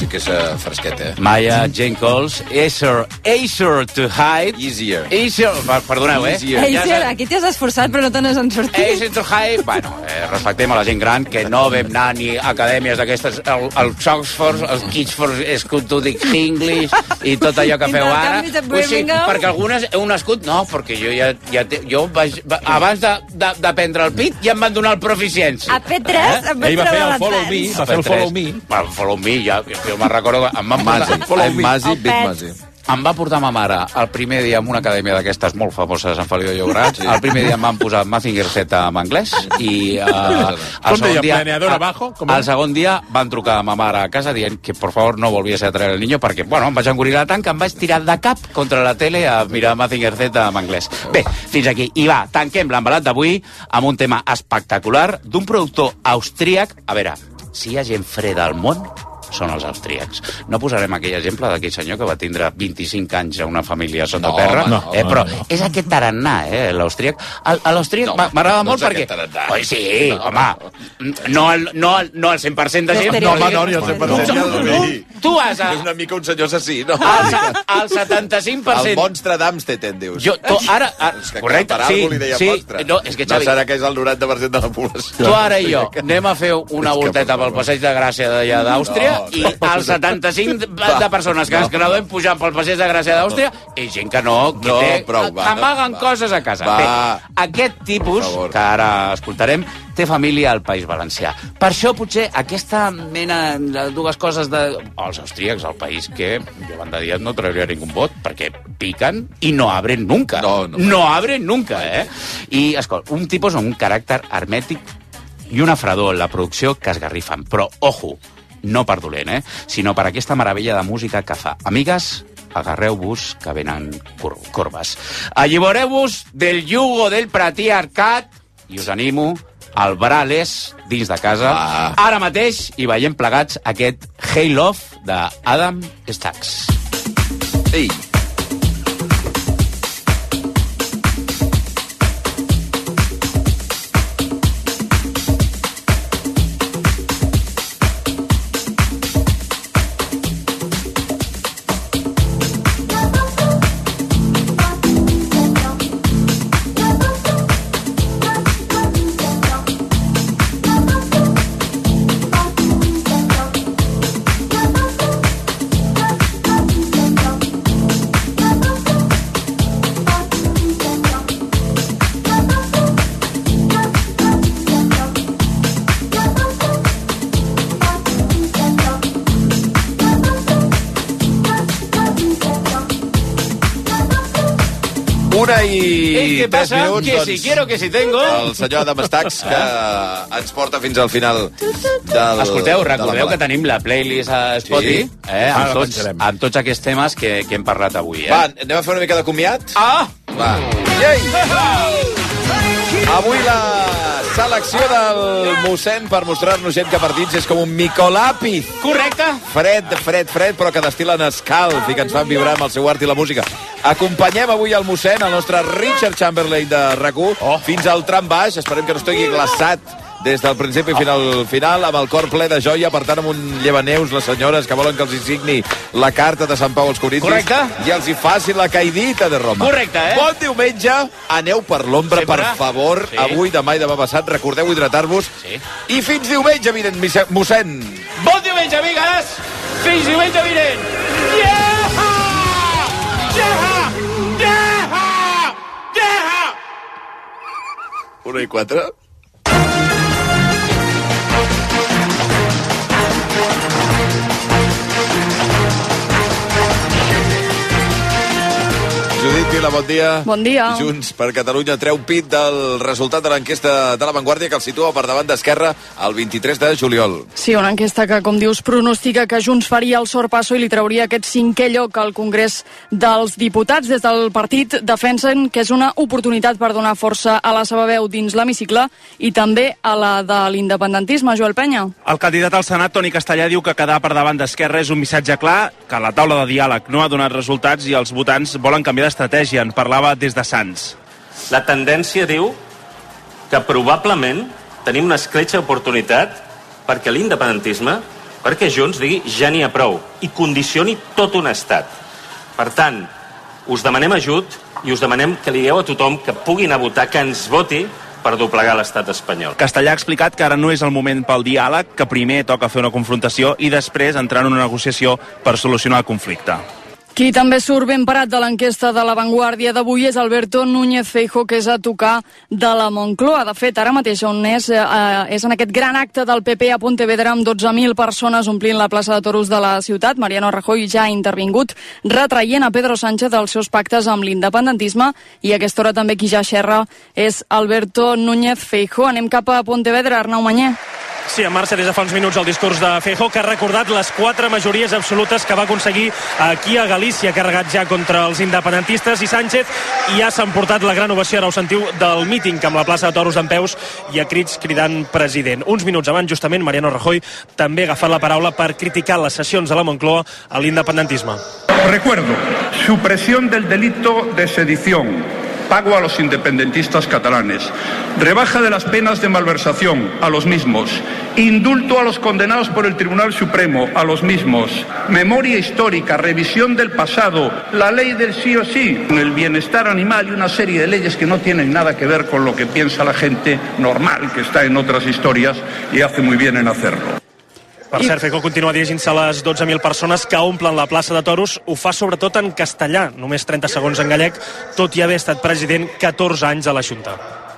que és fresquet, Maya, Jane Coles, Easier to Hide. Easier, perdoneu, Easier, aquí t'has esforçat però no te n'has en sortit. Easier to Hide, bueno, respectem a la gent gran, que no vam anar ni a acadèmies d'aquestes, els Oxford, els Kidsford Studic English i tot allò que feu ara. Perquè algunes heu nascut... No, perquè jo vaig... Abans de prendre el pit ja em van donar el proficiència. A P3 em vaig treure l'advance. Va fer el Follow Me. El Follow Me, jo me'n recordo... Em va portar ma mare el primer dia en una acadèmia d'aquestes molt famoses en Feliu de Llobregat. El primer dia em van posar Mazinger Z en anglès i el segon dia van trucar a ma mare a casa dient que por favor no volviese a traer el niño perquè, bueno, em vaig engorilar tant que em vaig tirar de cap contra la tele a mirar Mazinger Z en anglès. Bé, fins aquí. I va, tanquem l'embalat d'avui amb un tema espectacular d'un productor austríac. A veure, si hi ha gent freda al món, són els austríacs. No posarem aquell exemple d'aquell senyor que va tindre 25 anys a una família sota terra, però és aquest tarannà, l'austríac. L'austríac m'agrada molt perquè... Oi, sí, home, no el 100% de gent. No, ni el 100%. Tu vas a... És una mica un senyor assassí, no? El 75%... El monstre d'Amstetten, dius. Ara, correcte, sí. No, serà que és el 90% de la població. Tu ara i jo anem a fer una volteta pel Passeig de Gràcia d'allà d'Àustria i el 75 de persones que ens graduem pujant pel Passeig de Gràcia d'Àustria és gent que amaguen coses a casa. Bé, aquest tipus, que ara escoltarem, té família al País Valencià. Per això potser aquesta mena de dues coses els austríacs, el país que jo van de dir no trauria ningú vot, perquè piquen i no abren nunca. No abren nunca, I, escolta, un tipus amb un caràcter hermètic i una fredor en la producció que esgarrifen. Però, ojo, no per dolent, sinó per aquesta meravella de música que fa. Amigues, agarreu-vos que venen corbes. Allibereu-vos del yugo del patriarcat i us animo al Brales dins de casa ara mateix i veiem plegats aquest Hey Love d'Adam Stax. Ei! I 3 minuts, que si quiero, que si tengo. El senyor Adam Stax, que ens porta fins al final del... Escolteu, recordeu que tenim la playlist a Spotify, amb tots aquests temes que hem parlat avui. Va, anem a fer una mica de comiat? Va. Avui la selecció del mossèn per mostrar-nos gent que partits és com un micolàpid. Correcte. Fred, però que destil·len escalf i que ens fan vibrar amb el seu art i la música. Acompanyem avui el mossèn, el nostre Richard Chamberlain de RAC1, fins al tram baix. Esperem que no estigui glaçat des del principi fins al final, amb el cor ple de joia, per tant amb un llevaneus les senyores que volen que els signi la carta de Sant Pau als Corintis. Correcte. I els hi faci la caidita de Roma. Correcte, Bon diumenge, aneu per l'ombra, per favor, avui, demà i demà passat, recordeu hidratar-vos. I fins diumenge vinent, mossèn. Bon diumenge, amigues! Fins diumenge vinent! Yeah! 1:04. Judit Vila, bon dia. Bon dia. Junts per Catalunya treu pit del resultat de l'enquesta de La Vanguardia que el situa per davant d'Esquerra el 23 de juliol. Sí, una enquesta que, com dius, pronostica que Junts faria el sorpasso i li trauria aquest 5è lloc al Congrés dels Diputats. Des del partit defensen que és una oportunitat per donar força a la seva veu dins l'hemicicle i també a la de l'independentisme. Joel Penya. El candidat al Senat, Toni Castellà, diu que quedar per davant d'Esquerra és un missatge clar, que la taula de diàleg no ha donat resultats i els votants volen canviar d'estratègia. En parlava des de Sants. La tendència diu que probablement tenim una escletxa d'oportunitat perquè l'independentisme perquè Junts digui ja n'hi ha prou i condicioni tot un estat. Per tant, us demanem ajut i us demanem que li digueu a tothom que pugui anar a votar, que ens voti per doblegar l'estat espanyol. Castellà ha explicat que ara no és el moment pel diàleg, que primer toca fer una confrontació i després entrar en una negociació per solucionar el conflicte. Qui també surt ben parat de l'enquesta de La Vanguardia d'avui és Alberto Núñez Feijóo, que és a tocar de la Moncloa. De fet, ara mateix on és en aquest gran acte del PP a Pontevedra amb 12.000 persones omplint la plaça de Toros de la ciutat. Mariano Rajoy ja ha intervingut retraient a Pedro Sánchez dels seus pactes amb l'independentisme i a aquesta hora també qui ja xerra és Alberto Núñez Feijóo. Anem cap a Pontevedra, Arnau Manyer. Sí, en marxa des de fa uns minuts el discurs de Feijóo, que ha recordat les 4 majories absolutes que va aconseguir aquí a Galícia, carregat ja contra els independentistes, i Sánchez ja s'ha emportat la gran ovació, ara ho sentiu, del míting amb la plaça de Toros dempeus i a crits cridant president. Uns minuts abans, justament, Mariano Rajoy també ha agafat la paraula per criticar les sessions de la Moncloa a l'independentisme. Recuerdo, supresión del delito de sedición, pago a los independentistas catalanes, rebaja de las penas de malversación a los mismos, indulto a los condenados por el Tribunal Supremo a los mismos, memoria histórica, revisión del pasado, la ley del sí o sí, el bienestar animal y una serie de leyes que no tienen nada que ver con lo que piensa la gente normal que está en otras historias y hace muy bien en hacerlo. Per cert, Feijóo continua dirigint-se a les 12.000 persones que omplen la plaça de Toros. Ho fa sobretot en castellà, només 30 segons en gallec, tot i haver estat president 14 anys a la Xunta.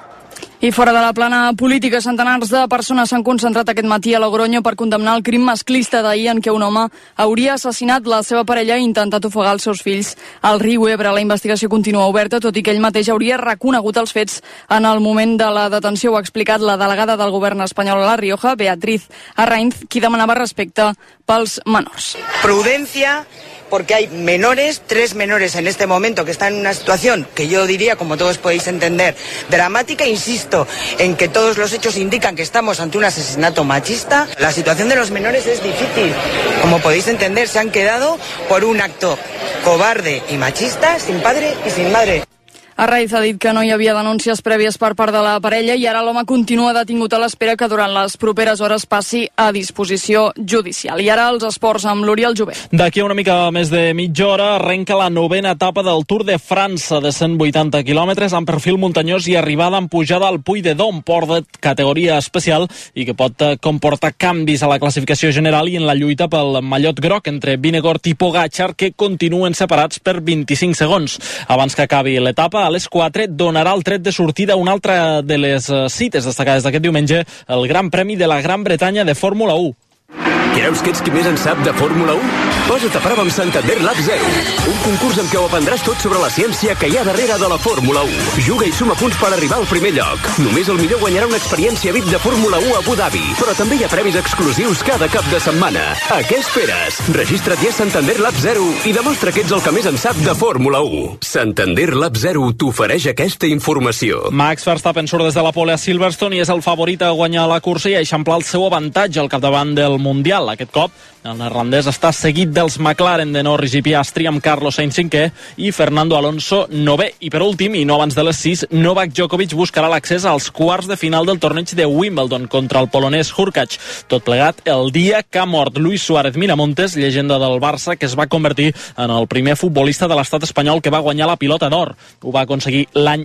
I fora de la plana política, centenars de persones s'han concentrat aquest matí a Logroño per condemnar el crim masclista d'ahir en què un home hauria assassinat la seva parella i intentat ofegar els seus fills al riu Ebre. La investigació continua oberta, tot i que ell mateix hauria reconegut els fets en el moment de la detenció. Ho ha explicat la delegada del govern espanyol a La Rioja, Beatriz Arrainz, qui demanava respecte pels menors. Prudencia, porque hay menores, 3 menores en este momento que están en una situación que yo diría, como todos podéis entender, dramática. Insisto en que todos los hechos indican que estamos ante un asesinato machista. La situación de los menores es difícil. Como podéis entender, se han quedado por un acto cobarde y machista, sin padre y sin madre. Arraiz ha dit que no hi havia denúncies prèvies per part de la parella i ara l'home continua detingut a l'espera que durant les properes hores passi a disposició judicial. I ara els esports amb l'Oriol Jové. D'aquí a una mica més de mitja hora arrenca la 9ª etapa del Tour de França de 180 quilòmetres amb perfil muntanyós i arribada en pujada al Puy de Dôme, port de categoria especial i que pot comportar canvis a la classificació general i en la lluita pel mallot groc entre Vingegaard i Pogačar, que continuen separats per 25 segons. Abans que acabi l'etapa, a les 4 donarà el tret de sortida una altra de les cites destacades d'aquest diumenge, el Gran Premi de la Gran Bretanya de Fórmula 1. Creus que ets qui més en sap de Fórmula 1? Posa't a prova amb Santander Lab 0, un concurs en què ho aprendràs tot sobre la ciència que hi ha darrere de la Fórmula 1. Juga i suma punts per arribar al primer lloc. Només el millor guanyarà una experiència VIP de Fórmula 1 a Abu Dhabi, però també hi ha premis exclusius cada cap de setmana. A què esperes? Registra't ja a Santander Lab 0 i demostra que ets el que més en sap de Fórmula 1. Santander Lab 0 t'ofereix aquesta informació. Max Verstappen surt des de la pole a Silverstone i és el favorit a guanyar la cursa i a eixamplar el seu avantatge al capdavant del Mundial. Aquest cop, el neerlandès està seguit dels McLaren de Norris i Piastri amb Carlos Sainz 5è i Fernando Alonso 9è. I per últim, i no abans de les 6, Novak Djokovic buscarà l'accés als quarts de final del torneig de Wimbledon contra el polonès Hurkacz. Tot plegat el dia que ha mort Luis Suárez Miramontes, llegenda del Barça, que es va convertir en el primer futbolista de l'estat espanyol que va guanyar la pilota d'or. Ho va aconseguir l'any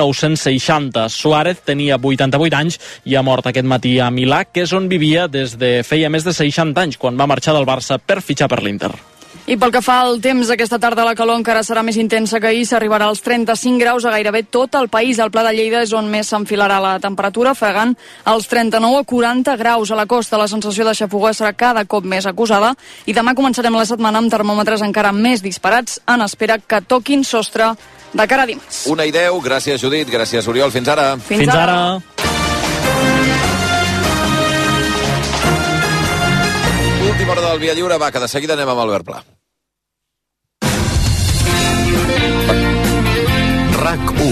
1960. Suárez tenia 88 anys i ha mort aquest matí a Milà, que és on vivia des de feia més de 60 anys, quan va marxar del Barça per fitxar per l'Inter. I pel que fa al temps, aquesta tarda la calor encara serà més intensa que ahir, s'arribarà als 35 graus a gairebé tot el país. Al Pla de Lleida és on més s'enfilarà la temperatura, fregant els 39 a 40 graus. A la costa la sensació de xafogor serà cada cop més acusada i demà començarem la setmana amb termòmetres encara més disparats en espera que toquin sostre de cara a dimarts. 1:10, gràcies Judit, gràcies Oriol, fins ara. Fins ara. Última hora del Via Lliure, va, que de seguida anem amb Albert Pla. RAC1.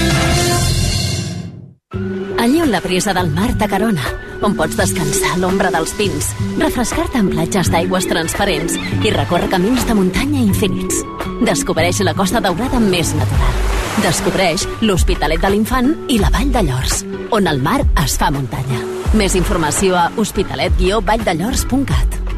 Allí on la brisa del mar t'acarona, on pots descansar a l'ombra dels pins, refrescar-te en platges d'aigües transparents i recórrer camins de muntanya infinits. Descobreix la Costa Daurada més natural. Descobreix l'Hospitalet de l'Infant i la Vall de Llors, on el mar es fa muntanya. Més informació a hospitalet-valldellors.cat.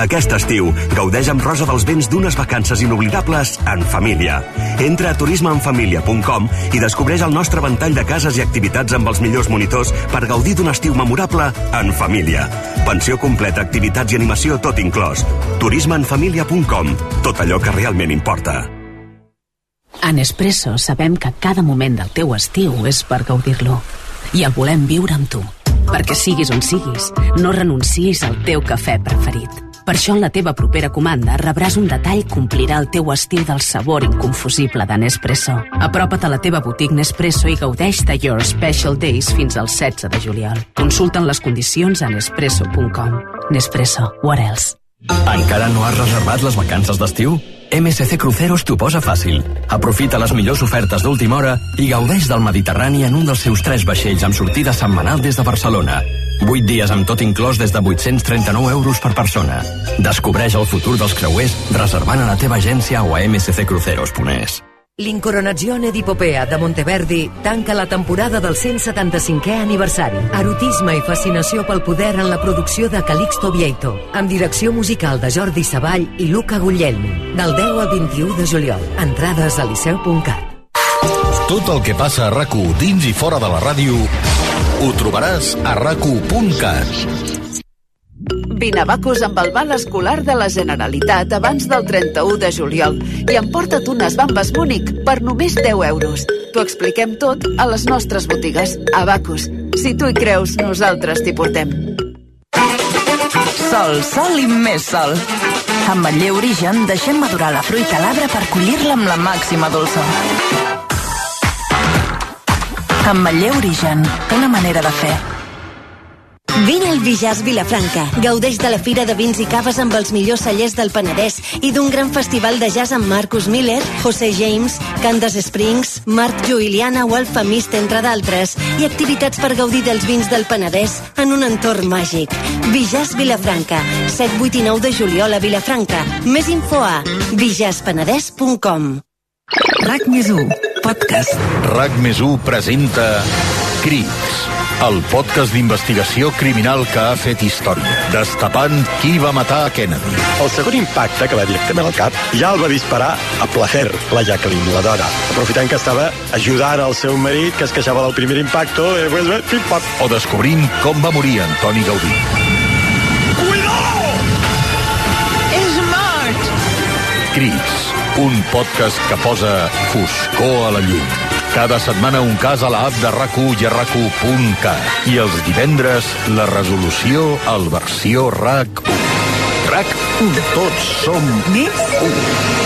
Aquest estiu, gaudeix amb Rosa dels Vents d'unes vacances inoblidables en família. Entra a turismeenfamilia.com i descobreix el nostre ventall de cases i activitats amb els millors monitors per gaudir d'un estiu memorable en família. Pensió completa, activitats i animació, tot inclòs. turismeenfamilia.com. Tot allò que realment importa. A Nespresso sabem que cada moment del teu estiu és per gaudir-lo. I el volem viure amb tu. Perquè siguis on siguis, no renuncis al teu cafè preferit. Per això en la teva propera comanda rebràs un detall que omplirà el teu estil del sabor inconfusible de Nespresso. Apropa't a la teva botiga Nespresso i gaudeix de Your Special Days fins al 16 de juliol. Consulta'n les condicions a nespresso.com. Nespresso, what else? Encara no has reservat les vacances d'estiu? MSC Cruceros t'ho posa fàcil. Aprofita les millors ofertes d'última hora i gaudeix del Mediterrani en un dels seus 3 vaixells amb sortida setmanal des de Barcelona. 8 dies amb tot inclòs des de 839 euros per persona. Descobreix el futur dels creuers reservant a la teva agència o a msccruceros.es. L'Incoronazione di Popea de Monteverdi tanca la temporada del 175è aniversari. Erotisme i fascinació pel poder en la producció de Calixto Vieito, amb direcció musical de Jordi Savall i Luca Guglielmi. Del 10 al 21 de juliol. Entrades a liceu.cat. Tot el que passa a RAC1 dins i fora de la ràdio ho trobaràs a rac1.cat. Vine a Bacus amb el val escolar de la Generalitat abans del 31 de juliol i emporta't unes bambes Múnich per només 10 euros. T'ho expliquem tot a les nostres botigues. A Bacus, si tu hi creus, nosaltres t'hi portem. Sol, sol i més sol. Amb Ametller Origen deixem madurar la fruita a l'arbre per collir-la amb la màxima dolçor. Ametller Origen, una manera de fer. Vine al Bijàs Vilafranca. Gaudeix de la Fira de Vins i Caves amb els millors cellers del Penedès i d'un gran festival de jazz amb Marcus Miller, José James, Candace Springs, Marc Juiliana o Alfa Mist, entre d'altres, i activitats per gaudir dels vins del Penedès en un entorn màgic. Bijàs Vilafranca, 7, 8 i 9 de juliol a Vilafranca. Més info a bijaspenedès.com. RAC+1, podcast. RAC+1 presenta Crims, el podcast d'investigació criminal que ha fet història, destapant qui va matar a Kennedy. El segon impacte, que va directament al cap, ja el va disparar a placer, la Jacqueline, la dona, aprofitant que estava ajudant al seu marit, que es queixava del primer impacto, pim-pam. O descobrint com va morir Antoni Gaudí. Cuidado! És mort! Crits, un podcast que posa foscor a la llum. Cada setmana un cas a l'app de RAC1 i a RAC1.cat. I els divendres, la resolució al versió RAC1. RAC1. Tots som un.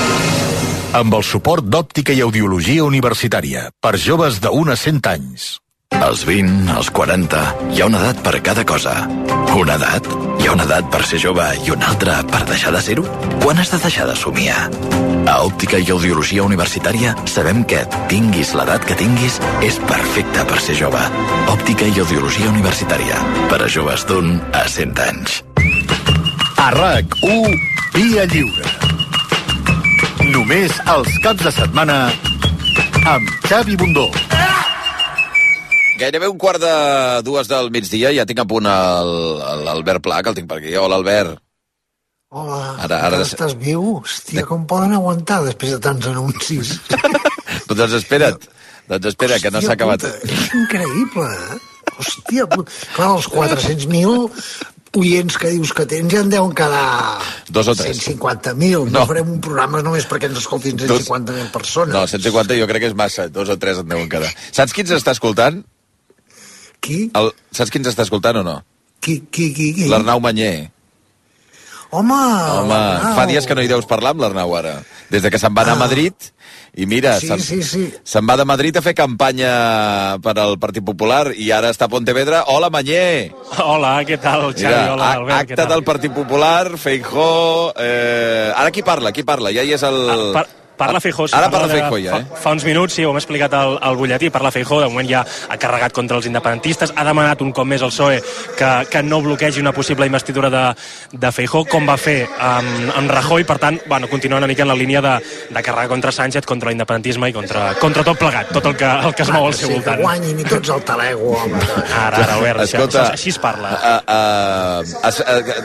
Amb el suport d'Òptica i Audiologia Universitària. Per joves de 1 a 100 anys. Als 20, als 40, hi ha una edat per cada cosa. Una edat? Hi ha una edat per ser jove i una altra per deixar de ser-ho? Quan has de deixar de somiar? A Òptica i Audiologia Universitària sabem que, tinguis l'edat que tinguis, és perfecte per ser jove. Òptica i Audiologia Universitària. Per a joves d'1 a 100 anys. A RAC1, Via Lliure. Només els caps de setmana amb Xavi Bundó. Gairebé 1:45 del migdia, ja tinc a punt l'Albert Pla, que el tinc per aquí. Hola, Albert. Hola, ara estàs viu? Hòstia, com poden aguantar després de tants anuncis? Doncs espera't, que no s'ha acabat. És increïble, eh? Hòstia, clar, els 400.000 oients que dius que tens ja en deuen quedar 2 o 3. 150.000. No farem un programa només perquè ens escoltin 150.000 persones. No, 150 jo crec que és massa, 2 o 3 en deuen quedar. Saps qui ens està escoltant? Qui? Saps qui ens està escoltant o no? Qui? L'Arnau Manyer. Home, fa dies que no hi deus parlar amb l'Arnau ara. Des de que se'n va anar a Madrid, i mira, sí. Se'n va de Madrid a fer campanya per al Partit Popular i ara està a Pontevedra. Hola, Manyer! Hola, què tal, Xavi? Mira, Hola, Albert, acte del Partit Popular, Feijóo... Ara qui parla? Ja hi és el... Parla Feijóo. Ara parla Feijóo ja, Fa uns minuts, sí, ho hem explicat al butlletí, parla Feijóo, de moment ja ha carregat contra els independentistes, ha demanat un cop més al PSOE que no bloquegi una possible investidura de Feijóo, com va fer amb Rajoy, per tant, continua una mica en la línia de carregar contra Sánchez, contra l'independentisme i contra tot plegat, tot el que es mou al seu voltant. Que guanyin i tots el talego, home. Ara, Albert, així es parla.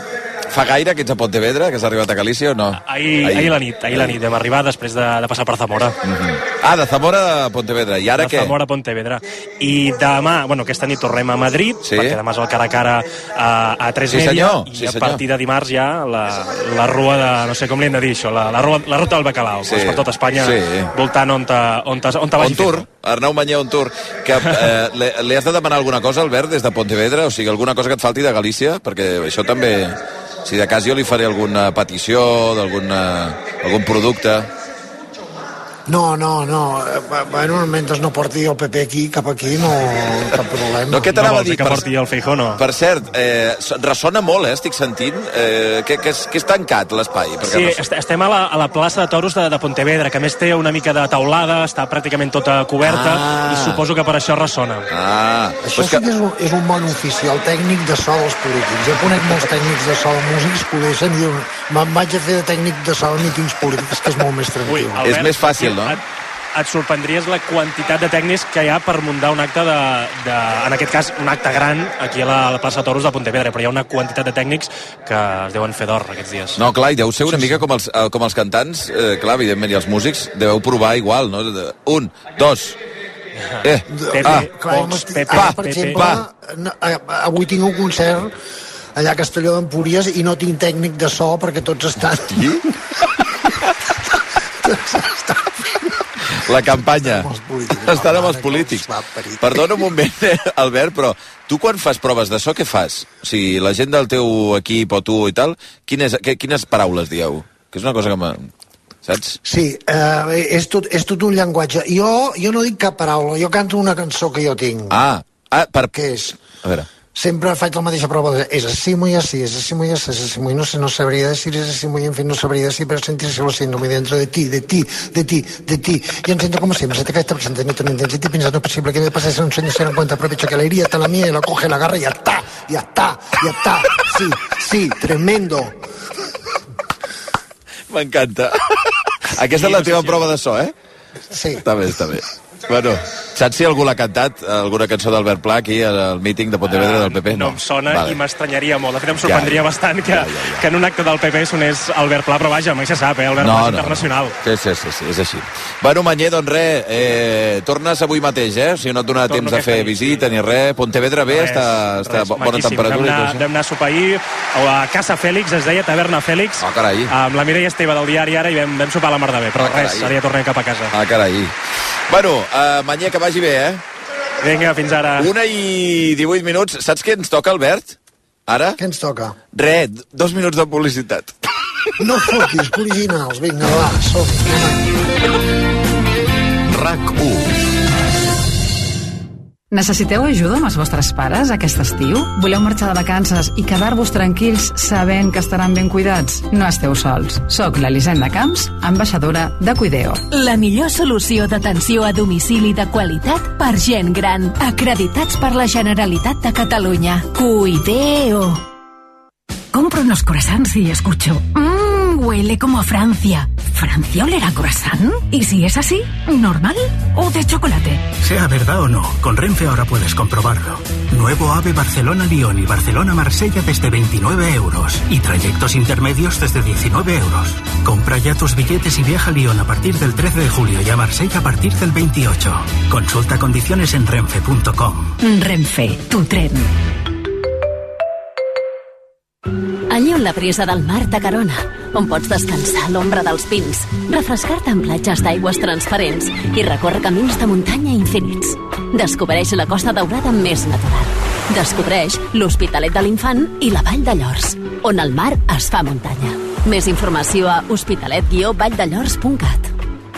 Fa gaire que ets a Pontevedra, que has arribat a Galícia o no? Ahir la nit vam arribar després de passar per Zamora. De Zamora a Pontevedra, i ara què? De Zamora a Pontevedra. I demà, aquesta nit tornem a Madrid, perquè demà és el cara a cara a Tres Media, i a partir de dimarts ja la rua de, no sé com li hem de dir això, la ruta del Bacalao, per tot Espanya, voltant on vagi tour, Arnau Mañé on tour, que li has de demanar alguna cosa, Albert, des de Pontevedra, o sigui, alguna cosa que et falti de Galícia, perquè això també... Si de cas jo li faré alguna petició d'algun producte. No. Bueno, mentre no porti el PP cap aquí, no cap problema. No, què t'anava a dir? Que porti el Feijóo, no? Per cert, ressona molt, estic sentint, que és tancat l'espai. Sí, estem a la plaça de Toros de Pontevedra, que a més té una mica de taulada, està pràcticament tota coberta, i suposo que per això ressona. Això sí que és un bon ofici, el tècnic de so dels polítics. Jo conec molts tècnics de so de músics que ho deixen i diuen, me'n vaig a fer de tècnic de so de mítings polítics, que és molt més tranquil. És més fàcil, no? Et sorprendries la quantitat de tècnics que hi ha per muntar un acte en aquest cas, un acte gran aquí a la plaça de Toros de Pontevedra, però hi ha una quantitat de tècnics que es deuen fer d'or aquests dies. No, clar, i deu ser una mica com els cantants, clar, evidentment, i els músics deveu provar igual, no? 1, 2... Per exemple, avui tinc un concert allà a Castelló d'Empúries i no tinc tècnic de so perquè tots estan... La campanya. Estan amb els polítics. Perdona un moment, Albert, però tu quan fas proves de so, què fas? O sigui, la gent del teu equip o tu i tal, quines paraules dieu? Que és una cosa que saps? Sí, és tot un llenguatge. Jo no dic cap paraula, jo canto una cançó que jo tinc. Què és? A veure... Siempre faig la mateixa prova de es así muy así, es así muy así, es así muy no sé, no sabría decir, es así muy en fin, no sabría decir, pero sentirse lo siento muy dentro de ti, y siento como siempre, se te cae esta presente, ni pensando no es posible que me pase un sueño, se dan cuenta, aprovecho que la iría está la mía, y la coge, la agarra y ya está, sí, tremendo. M'encanta. Aquesta és la teva prova de so, eh? Sí. Està bé. Bueno, saps si algú l'ha cantat, alguna cançó d'Albert Pla aquí al míting de Pontevedra del PP? No em sona i m'estranyaria molt. De fet, em sorprendria bastant que en un acte del PP sonés Albert Pla, però vaja, mai se sap, Albert Pla és internacional. Sí, és així. Bueno, Mañé, doncs res, tornes avui mateix, eh? O sigui, no et donarà temps de fer visita ni res. Pontevedra bé, està bona temperatura. Vam anar a sopar ahir a Casa Fèlix, es deia Taverna Fèlix, amb la Mireia Esteve del diari Ara, i vam sopar a la mar de bé, però res, ara ja tornem cap a casa. Carai. Bueno, Mañé, que vagi bé, eh? Vinga, fins ara. 1:18 minuts. Saps què ens toca, Albert? Ara? Què ens toca? Res, 2 minuts de publicitat. No fotis, originals. Vinga, va, som. RAC1. Necessiteu ajuda amb els vostres pares aquest estiu? Voleu marxar de vacances i quedar-vos tranquils sabent que estaran ben cuidats? No esteu sols. Soc l'Elisenda Camps, ambaixadora de Cuideo. La millor solució d'atenció a domicili de qualitat per gent gran. Acreditats per la Generalitat de Catalunya. Cuideo. Compro unos croissants y escucho... huele como a Francia. ¿Francia olerá croissant? ¿Y si es así, normal o de chocolate? Sea verdad o no, con Renfe ahora puedes comprobarlo. Nuevo AVE Barcelona-Lyon y Barcelona-Marsella desde 29 euros. Y trayectos intermedios desde 19 euros. Compra ya tus billetes y viaja a Lyon a partir del 13 de julio y a Marsella a partir del 28. Consulta condiciones en renfe.com. Renfe, tu tren. Allí on la brisa del mar t'acarona, on pots descansar a l'ombra dels pins, refrescar-te en platges d'aigües transparents i recórrer camins de muntanya infinits. Descobreix la Costa Daurada més natural. Descobreix l'Hospitalet de l'Infant i la Vall de Llors, on el mar es fa muntanya. Més informació a hospitalet-valldellors.cat.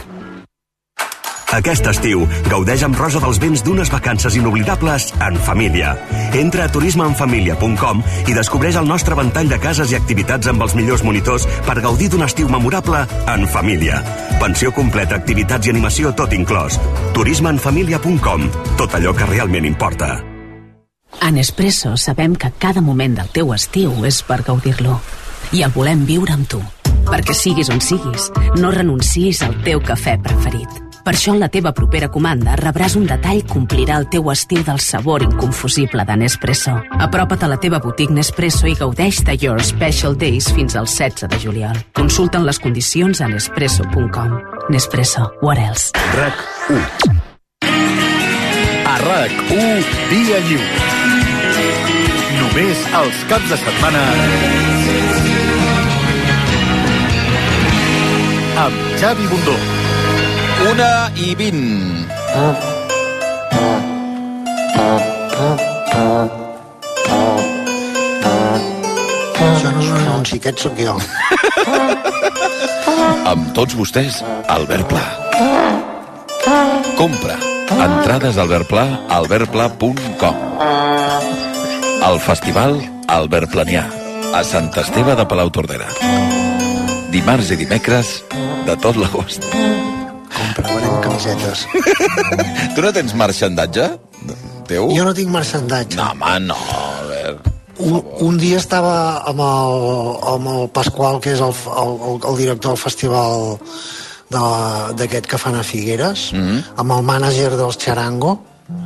Aquest estiu, gaudeix amb Rosa dels Vents d'unes vacances inoblidables en família. Entra a turismeenfamilia.com i descobreix el nostre ventall de cases i activitats amb els millors monitors per gaudir d'un estiu memorable en família. Pensió completa, activitats i animació, tot inclòs. turismeenfamilia.com. Tot allò que realment importa. A Nespresso sabem que cada moment del teu estiu és per gaudir-lo. I el volem viure amb tu. Perquè siguis on siguis, no renuncis al teu cafè preferit. Per això en la teva propera comanda rebràs un detall que omplirà el teu estiu del sabor inconfusible de Nespresso. Apropa't a la teva boutique Nespresso i gaudeix de Your Special Days fins al 16 de juliol. Consulta'n les condicions a nespresso.com. Nespresso, what else? RAC1. A RAC1, Dia Lliure. Només els caps de setmana amb Xavi Bundó. 1:20. Això no és un anunci, aquest sóc jo. Amb tots vostès, Albert Pla. Compra entrades d'Albert Pla a albertpla.com. El festival Albert Planià, a Sant Esteve de Palautordera. Dimarts i dimecres de tot l'agost. Comprarem camisetes. Tu no tens marxandatge teu? Jo no tinc marxandatge. No, home, no, Albert. Un dia estava amb el Pasqual, que és el director del festival d'aquest que fan a Figueres, amb el mànager dels Charango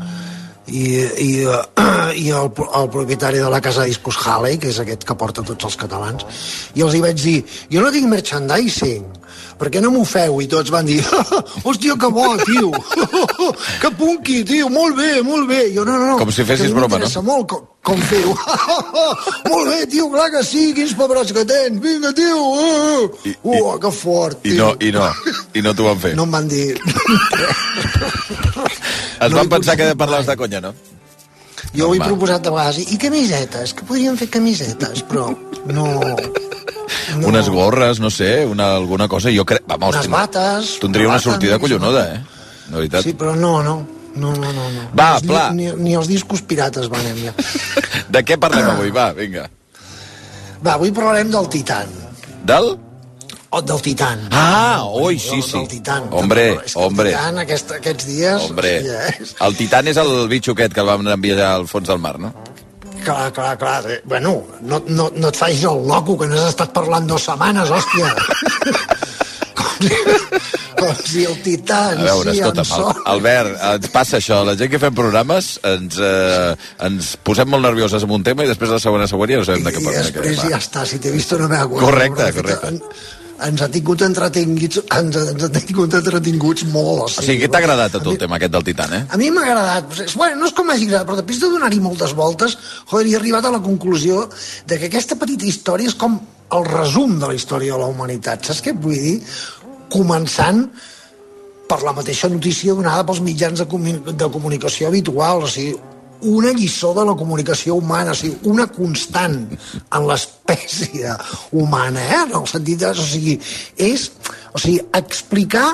i el propietari de la casa de discos Halley, que és aquest que porta tots els catalans, i els hi vaig dir, jo no tinc merchandising, per què no m'ho feu? I tots van dir, hòstia, que bo, tio, que punky, tio, molt bé, molt bé. Jo, no, com si fessis broma, no? Molt com fer-ho. Molt bé, tio, clar que sí, quins pebrots que tens, vinga, tio. Que fort, tio. I no t'ho van fer. No em van dir Es van pensar que parlaves de conya, no? Jo ho he proposat de vegades. I camisetes, que podríem fer camisetes, però no... Unes gorres, no sé, alguna cosa. Jo crec... Vamos, unes bates... Tindria una sortida collonuda, de veritat. Sí, però no. Va, Pla. Ni els discos pirates venem ja. De què parlem avui? Va, vinga. Va, avui parlarem del Titan. Del? Del Titan. Ah, oi, sí. Del Titan. Hombre. El Titan aquests dies... Hombre, el Titan és el bitxo aquest que el vam enviar al fons del mar, no? Clar. Bueno, no et facis el loco, que n'has estat parlant 2 setmanes, hòstia. Com si el Titan... A veure, escolta'm, Albert, ens passa això. La gent que fem programes ens posem molt nervioses amb un tema i després la següent ja no sabem de què parlem. I després ja està, si t'he vist no m'he acuerdo. Correcte. Ens ha tingut entretinguts molt. O sigui, què t'ha agradat a tu el tema aquest del Titan, A mi m'ha agradat. Bueno, no és com m'hagi agradat, però després de donar-hi moltes voltes, he arribat a la conclusió de que aquesta petita història és com el resum de la història de la humanitat. Saps què vull dir? Començant per la mateixa notícia donada pels mitjans de comunicació habituals, o sigui, una lliçó de la comunicació humana, o sigui, una constant en l'espècie humana, en el sentit de... O sigui, explicar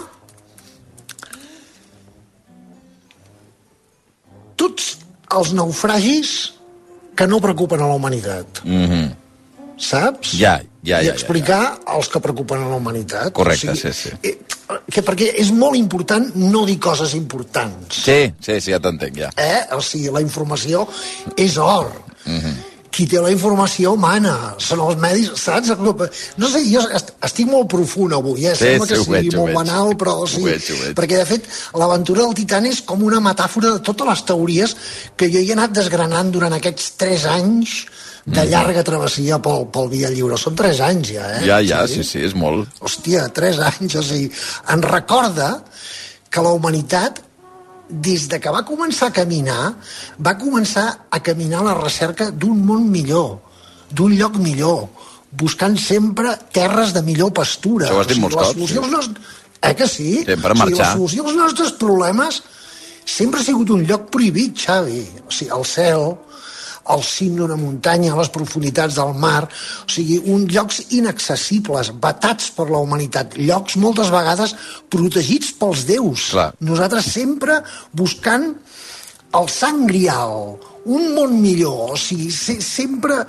tots els naufragis que no preocupen a la humanitat. Saps? Ja. I explicar els que preocupen a la humanitat. Correcte, sí. Perquè és molt important no dir coses importants. Sí, ja t'entenc, ja. O sigui, la informació és or. Qui té la informació mana. Són els medis, saps? No sé, jo estic molt profund avui, sembla que sigui molt banal, però sí. Perquè, de fet, l'aventura del Titan és com una metàfora de totes les teories que jo he anat desgranant durant aquests 3 anys de llarga travessia pel Via Lliure. Són 3 anys ja, Ja, sí, és molt. Hòstia, 3 anys, o sigui, ens recorda que la humanitat, des de que va començar a caminar, va començar a caminar a la recerca d'un món millor, d'un lloc millor, buscant sempre terres de millor pastura. Això ho has dit molts cops. Que sí? Sempre marxar. La solució als nostres problemes sempre ha sigut un lloc prohibit, Xavi. O sigui, el cel, al cim d'una muntanya, a les profunditats del mar, o sigui, uns llocs inaccessibles, vetats per la humanitat, llocs moltes vegades protegits pels déus. Clar. Nosaltres sempre buscant el sant grial, un món millor, o sigui, sempre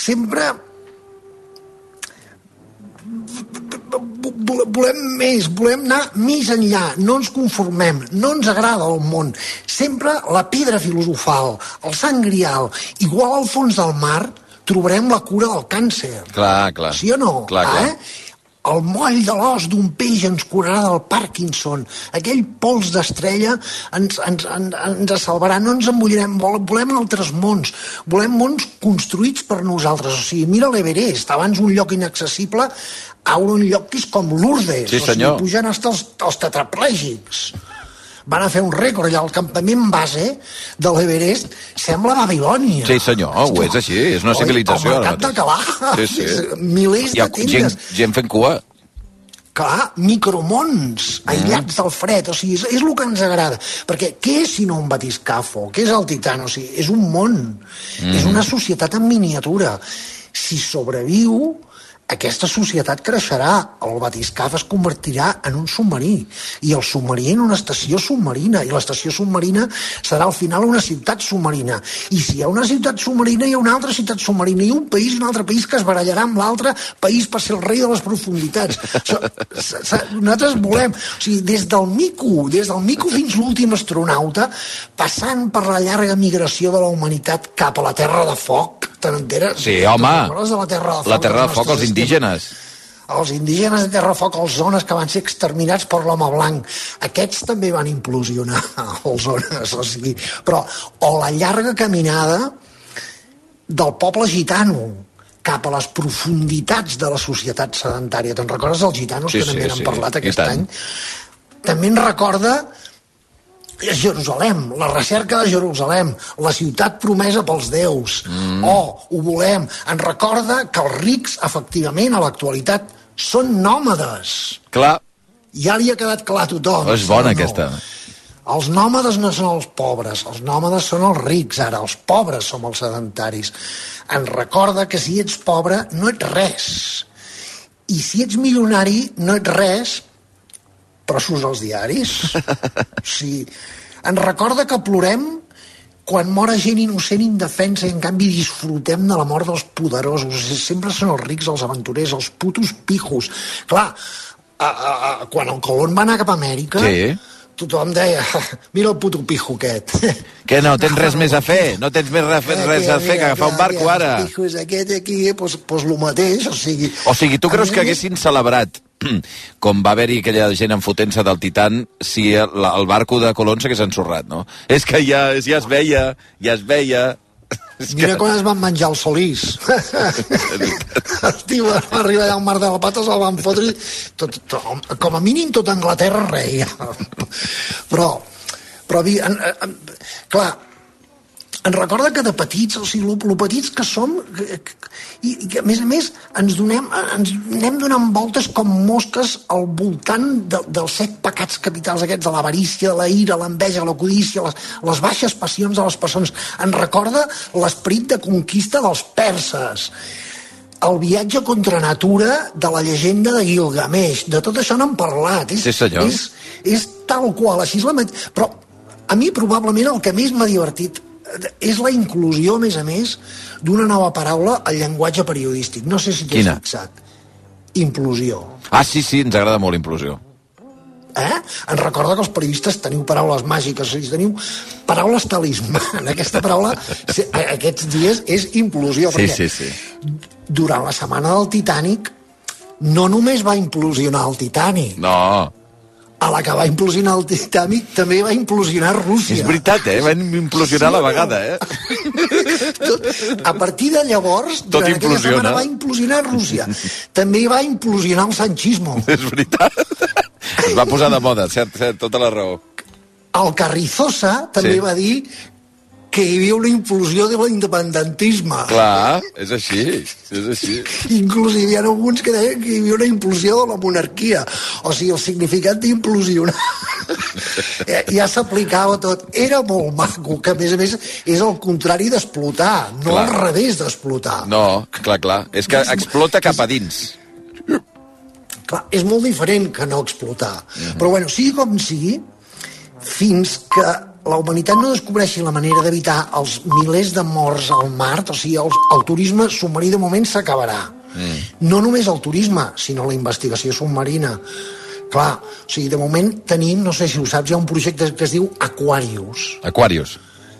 volem més, volem anar més enllà, no ens conformem, no ens agrada el món. Sempre la pedra filosofal, el sant grial, igual al fons del mar trobarem la cura del càncer. Clar. Sí o no? Clar. el moll de l'os d'un peix ens curarà del Parkinson, aquell pols d'estrella ens salvarà, no ens embullirem, volem altres mons, volem mons construïts per nosaltres. O sigui, mira l'Everest, abans un lloc inaccessible, ara un lloc que és com Lourdes. Sí, senyor. O sigui, pugen hasta els tetraplègics. Van a fer un rècord allà, el campament base de l'Everest sembla Babilònia. Sí, senyor, ho és així, és una civilització. El mercat de Calà, sí. Milers de tendes. Gent fent cua. Clar, micromons aïllats del fred, o sigui, és el que ens agrada. Perquè què és si no un batiscafo? Què és el Titán? O sigui, és un món, és una societat en miniatura. Si sobreviu, aquesta societat creixerà, el batiscaf es convertirà en un submarí, i el submarí en una estació submarina, i l'estació submarina serà al final una ciutat submarina. I si hi ha una ciutat submarina, hi ha una altra ciutat submarina, i un país i un altre país que es barallarà amb l'altre país per ser el rei de les profunditats. Nosaltres volem, o sigui, des del mico fins l'últim astronauta, passant per la llarga migració de la humanitat cap a la Terra de Foc, te n'enteres? Sí, home, la Terra de Foc, els indígenes. Els indígenes de Terra de Foc, els zones que van ser exterminats per l'home blanc, aquests també van implosionar els zones, o sigui, però, o la llarga caminada del poble gitano cap a les profunditats de la societat sedentària. Te'n recordes dels gitanos que també n'han parlat aquest any? També en recorda Jerusalem, la recerca de Jerusalem, la ciutat promesa pels déus. Ho volem. Ens recorda que els rics, efectivament, a l'actualitat, són nòmades. Clar. Ja li ha quedat clar a tothom. És bona, aquesta. Els nòmades no són els pobres, els nòmades són els rics, ara. Els pobres som els sedentaris. Ens recorda que si ets pobre no ets res. I si ets milionari no ets res, però surts als diaris. O sigui, ens recorda que plorem quan mor gent innocent, indefensa, i en canvi disfrutem de la mort dels poderosos. Sempre són els rics, els aventurers, els putos pijos. Clar, quan el Colón va anar cap a Amèrica, tothom deia, mira el puto pijo aquest. Que no tens res més a fer? No tens més res a fer que agafar un barco ara? El pijo és aquest aquí, doncs el mateix, o sigui... O sigui, tu creus que haguessin celebrat, com va haver-hi aquella gent enfotent-se del Titán, si el barco de Colón s'hagués ensorrat, no? És que ja es veia... Mira quan es van menjar el Solís. Estiu, va arribar allà al Mar de la Plata, se'l van fotre, com a mínim tot Anglaterra reia. Però clar, ens recorda que de petits, o sigui, lo petits que som, i que a més ens anem donant voltes com mosques al voltant dels 7 pecats capitals aquests, de l'avarícia, de la ira, l'enveja, la codícia, les baixes passions de les persones. Ens recorda l'esperit de conquista dels perses, el viatge contra natura de la llegenda de Gilgamesh. De tot això n'hem parlat. Sí, senyor. És tal qual, així però a mi probablement el que més m'ha divertit és la inclusió, a més, d'una nova paraula al llenguatge periodístic. No sé si t'has fixat. Implosió. Ah, sí, ens agrada molt implosió. Ens recorda que els periodistes teniu paraules màgiques, o sigui, teniu paraules talisman. Aquesta paraula, aquests dies, és implosió. Sí. Durant la setmana del Titanic, no només va implosionar el Titanic. No. A la que va implosionar el Titanic també va implosionar Rússia. És veritat, van implosionar a la vegada, A partir de llavors, durant aquella setmana va implosionar Rússia. També va implosionar el sanchismo. És veritat. Es va posar de moda, cert, tota la raó. El Carrizosa també va dir que hi havia una implosió de l'independentisme. Clar, és així. Inclusive hi ha alguns que deien que hi havia una implosió de la monarquia. O sigui, el significat d'implosionar ja s'aplicava tot. Era molt maco, que a més és el contrari d'explotar, no al revés d'explotar. No, clar. És que explota cap a dins. Clar, és molt diferent que no explotar. Però bueno, sigui com sigui, fins que la humanitat no descobreixi la manera d'evitar els milers de morts al mar, o sigui, el turisme submarí de moment s'acabarà. No només el turisme, sinó la investigació submarina. Clar, o sigui, de moment tenim, no sé si ho saps, hi ha un projecte que es diu Aquarius. Aquarius.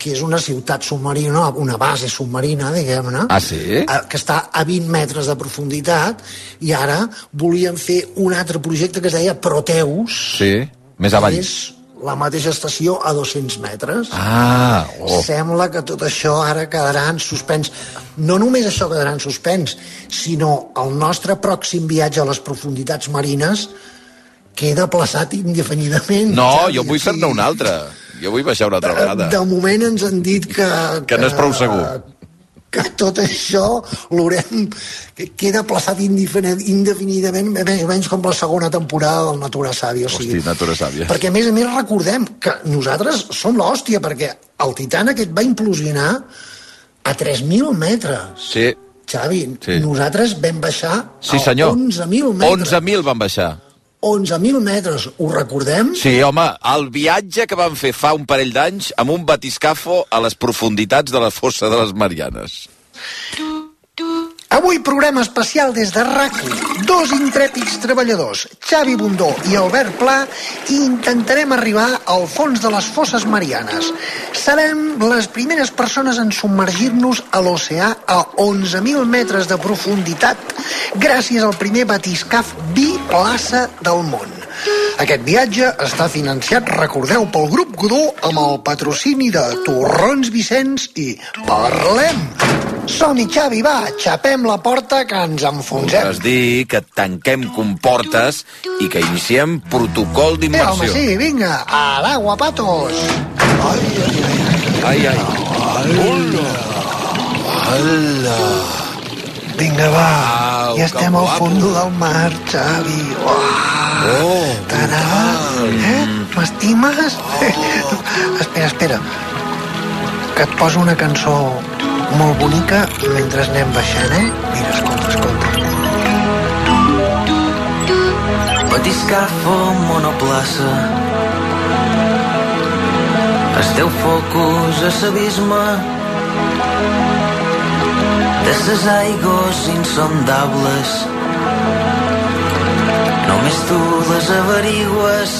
que és una ciutat submarina, una base submarina, diguem-ne, que està a 20 metres de profunditat, i ara volien fer un altre projecte que es deia Proteus, més avall. Que és la mateixa estació a 200 metres. Sembla que tot això ara quedarà en suspens. No només això quedarà en suspens, sinó el nostre pròxim viatge a les profunditats marines queda aplaçat indefinidament. No, jo vull fer-ne un altre. Jo vull baixar una altra vegada. De moment ens han dit que no és prou segur. Que tot això l'haurem... queda aplaçat indefinidament, més o menys com la segona temporada del Natura Sàvia. Hosti, Natura Sàvia. Perquè, a més, recordem que nosaltres som l'hòstia, perquè el Titán aquest va implosionar a 3.000 metres. Sí. Xavi, nosaltres vam baixar a 11.000 metres. 11.000 van baixar. 11.000 metres, ho recordem? Sí, home, el viatge que van fer fa un parell d'anys amb un batiscafo a les profunditats de la fossa de les Marianes. Avui programa especial des de RAC1. Dos intrèpids treballadors, Xavi Bundó i Albert Pla, i intentarem arribar al fons de les fosses marianes. Serem les primeres persones en submergir-nos a l'oceà a 11.000 metres de profunditat gràcies al primer batiscaf biplaça del món. Aquest viatge està financiat, recordeu, pel Grup Godó amb el patrocini de Torrons Vicenç i Parlem. Som-hi, Xavi, va, xapem la porta que ens enfonsem. Voldràs dir que tanquem comportes i que iniciem protocol d'immersió. Home, sí, vinga, a l'aigua, patos. Ai. Hola. Vinga, va, ja estem al fons del mar, Xavi. T'agrada? M'estimes? Espera, que et poso una cançó molt bonica mentre anem baixant, Mira, escolta. Batiscafo, monoplaça, esteu focus a s'abisme de ses aigües insondables. Només tu les averigües.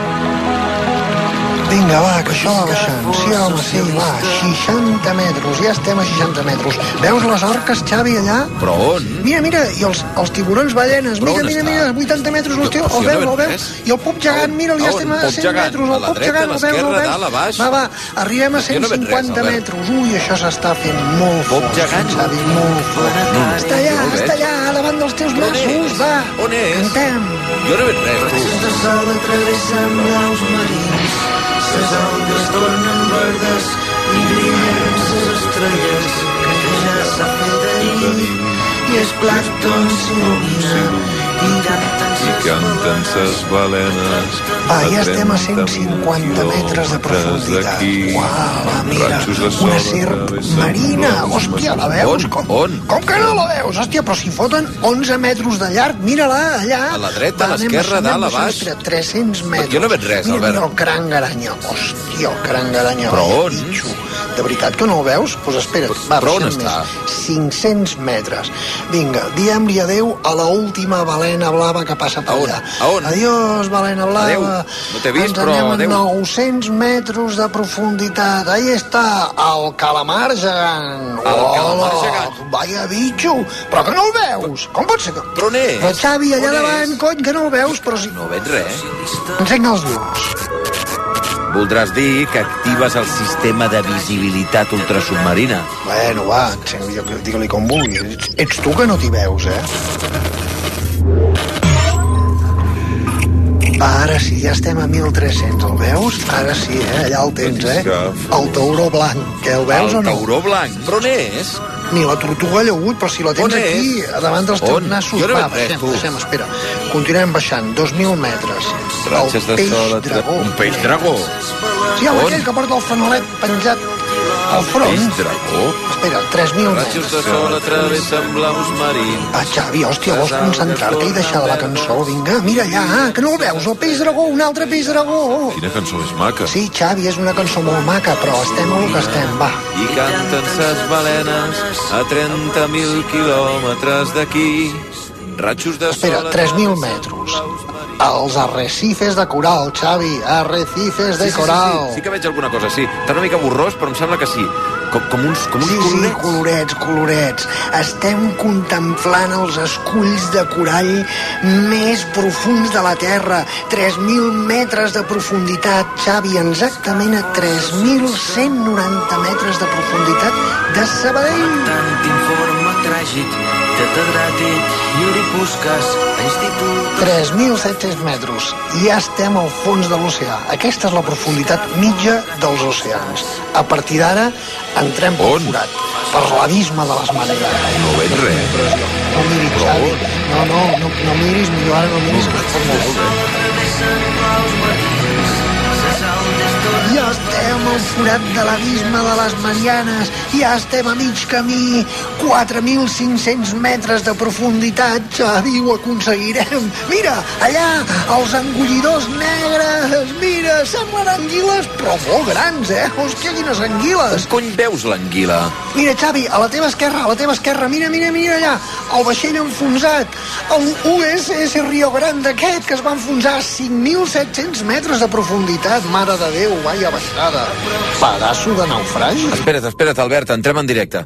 Vinga, va, que això va baixant. Sí, home, sí, va, 60 metres. Ja estem a 60 metres. Veus les orques, Xavi, allà? Però on? Mira, i els tiburons ballenes. Mira, 80 metres. El veus? I el pop gegant, mira, ja estem a 100 metres. El pop gegant, el veus? Va, arribem a 150 metres. Ui, això s'està fent molt fort. Pop gegant? Xavi, molt fort. Està allà, davant dels teus braços, va. On és? Cantem. Jo no veig res, tu. De sol atravessen blaus marins, ses algues tornen verdes i brillen ses estrelles, que ja s'ha fet d'ahir, i el plàncton s'il·lumina i canten ses balenes. Va, ja estem a 150 metres de profunditat. Uau, mira, una serp marina. Hòstia, la veus? On? Com que no la veus? Hòstia, però si foten 11 metres de llarg. Mira-la, allà. A la dreta, a l'esquerra, dalt, a baix. 300 metres. Jo no veig res, Albert. Mira, el cranc aranya. Hòstia, el cranc aranya. Però on? De veritat que no el veus? Doncs espera't. Va, però on està? 500 metres. Vinga, diem-li adeu a l'última balena blava que passa per allà. A on? Adiós, balena blava. Adéu. No t'he vist, però adéu. adéu. 900 metres de profunditat. Ahí està, el calamar gegant. El calamar gegant. Vaya bitxo. Però que no el veus? Com pot ser que... Però on és? Però Xavi, allà davant, cony, que no el veus, però si... No veig res. Ensenya els llums. Voldràs dir que actives el sistema de visibilitat ultrasubmarina. Bueno, va, digue-li com vulguis. Ets tu que no t'hi veus, Ara sí, ja estem a 1.300, el veus? Ara sí, allà el tens, El tauró blanc, que el veus o no? El tauró blanc? Però on és? Ni la tortuga llagut, però si la tens aquí, davant dels teus nassos. Jo no Va, veig res, baixem, espera. Continuem baixant, 2.000 metres. Ratxes de sol... Un peix dragó? Sí, home, aquell que porta el fanolet penjat al front. Peix dragó? Espera, 3.000 metres. Ratxes de sol atravessen blaus marins. Va, Xavi, hòstia, vols concentrar-te i deixar de la cançó? Vinga, mira allà, que no el veus? El peix dragó, un altre peix dragó. Quina cançó és maca. Sí, Xavi, és una cançó molt maca, però estem on que estem, va. I canten ses balenes a 30.000 quilòmetres d'aquí. Ratxos de sol... Espera, 3.000 metres. Els arrecifes de coral, Xavi, arrecifes de coral. Sí que veig alguna cosa, sí. Està una mica borrós, però em sembla que sí. Com uns colorets. Sí, colorets. Estem contemplant els esculls de corall més profunds de la Terra. 3.000 metres de profunditat, Xavi, exactament a 3.190 metres de profunditat de Sabadell. Tant informe tràgic, catedràtic, Yuri Puskas, institut... 3.700 metres. Ja estem al fons de l'oceà. Aquesta és la profunditat mitja dels oceans. A partir d'ara entrem pel forat, per l'abisme de les marees. No veig res. No miris, Xavi. No miris, millor ara no miris, que es pot molt. Ja estem al forat de l'abisme de les Marianes, ja estem a mig camí, 4.500 metres de profunditat, Xavi, ho aconseguirem. Mira, allà, els engollidors negres, mira, semblen anguiles, però molt grans, Hòstia, quines anguiles. On cony veus l'anguila? Mira, Xavi, a la teva esquerra, mira allà, el vaixell enfonsat, el USS Rio Grande aquest, que es va enfonsar a 5.700 metres de profunditat, mare de Déu, vaya baixada. Pedaço de naufragi. Espera't, Albert, entrem en directe.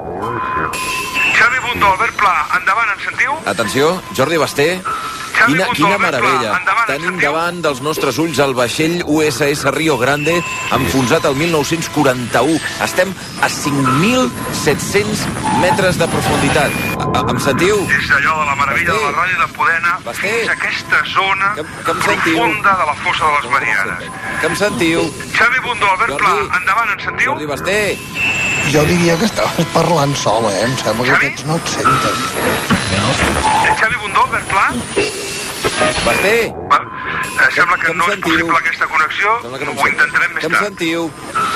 Xavi Bundó, Albert Pla, endavant, ens sentiu? Atenció, Jordi Basté. Quina meravella. Tenim davant dels nostres ulls el vaixell USS Rio Grande, enfonsat el 1941. Estem a 5.700 metres de profunditat. Em sentiu? És allò de la meravella de la ràdio de poder anar fins a aquesta zona profunda de la fossa de les Marianes. Que em sentiu? Xavi Bundó, Albert Pla, endavant, ens sentiu? Jordi Basté. Jo diria que estaves parlant sol, Em sembla que aquests no et senten. Xavi Bundó, Albert Pla? Basté. Sembla que no és possible aquesta connexió. Ho intentarem més tard. Que em sentiu?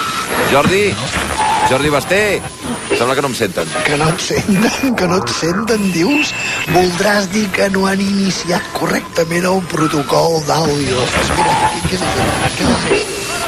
Jordi Basté. Sembla que no em senten. Que no et senten, dius? Voldràs dir que no han iniciat correctament el protocol d'àudio. Espera, què és això?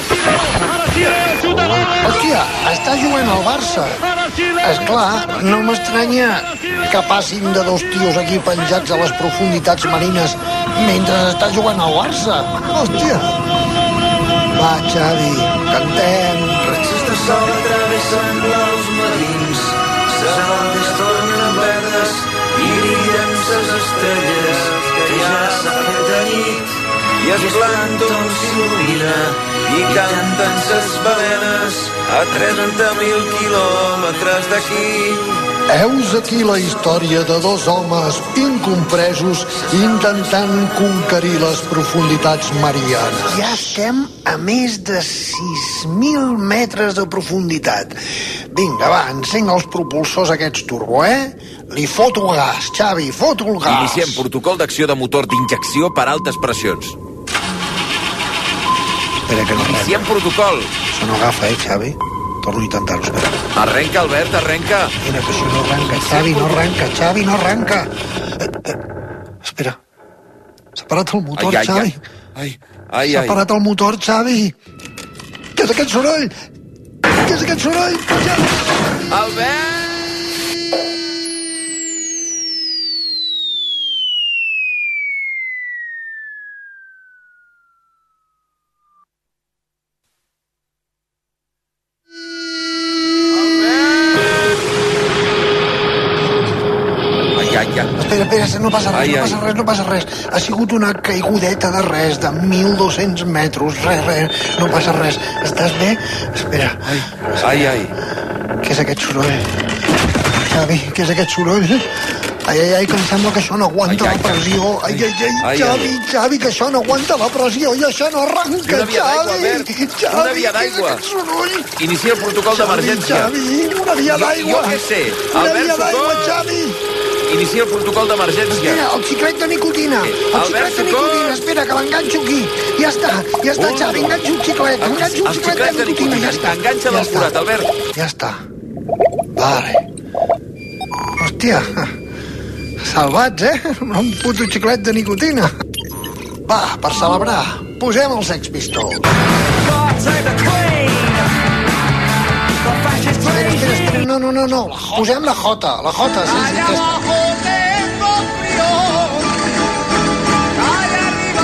Hòstia, està jugant al Barça. Esclar, no m'estranya que passin de dos tios aquí penjats a les profunditats marines mentre està jugant al Barça. Hòstia. Va, Xavi, cantem. Ratxes de sol travessen blaus marins, ses aldes tornen verdes i brillen ses estrelles, que ja s'ha fet de nit. I els plànctons s'il·lumina i canten ses balenes a 30.000 quilòmetres d'aquí. Heus aquí la història de dos homes incompresos intentant conquerir les profunditats marianes. Ja estem a més de 6.000 metres de profunditat. Vinga, va, encenga els propulsors aquests turbo, Li foto el gas, Xavi, foto el gas. Iniciem protocol d'acció de motor d'injecció per altes pressions. Espera que no arrenca. Iniciem protocol. Això no agafa, Xavi? Torno a intentar-ho, espera. Arrenca, Albert, arrenca. Mira, que això no arrenca, Xavi, no arrenca. Espera. S'ha parat el motor, Xavi. S'ha parat el motor, Xavi. Què és aquest soroll? Albert! Espera, no passa res. Ha sigut una caigudeta de res, de 1.200 metres, res, no passa res. Estàs bé? Espera. Ai. Què és aquest soroll? Xavi, què és aquest soroll? Ai, que em sembla que això no aguanta la pressió. Xavi, que això no aguanta la pressió i això no arranca, Xavi. Una via d'aigua. Inicia el protocol d'emergència. Xavi, una via d'aigua. Jo què sé. Una via d'aigua, Xavi. Inicia el protocol d'emergència. Espera, el xiclet de nicotina. Espera, que l'enganxo aquí. Ja està, Xavi, enganxo un xiclet. Enganxo un xiclet de nicotina. Ja està. Enganxa del forat, Albert. Ja està. Vale. Hòstia, salvats, un puto xiclet de nicotina. Va, per celebrar, posem els Sex Pistols. Espera, no, posem la Jota, sí, aquesta.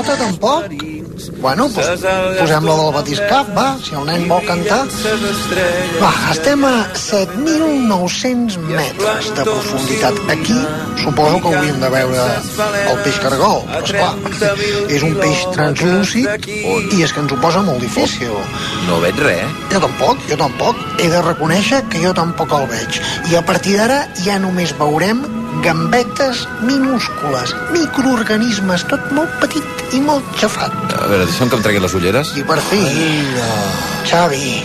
pilota, tampoc? Bueno, doncs posem la del batiscaf, va, si el nen vol cantar. Va, estem a 7.900 metres de profunditat. Aquí suposo que hauríem de veure el peix cargol, però esclar, és un peix translúcid i és que ens ho posa molt difícil. No veig res. Jo tampoc. He de reconèixer que jo tampoc el veig. I a partir d'ara ja només veurem gambetes minúscules, microorganismes, tot molt petit i molt xafat. A veure, deixa'm que em tregui les ulleres. I per fi, Xavi,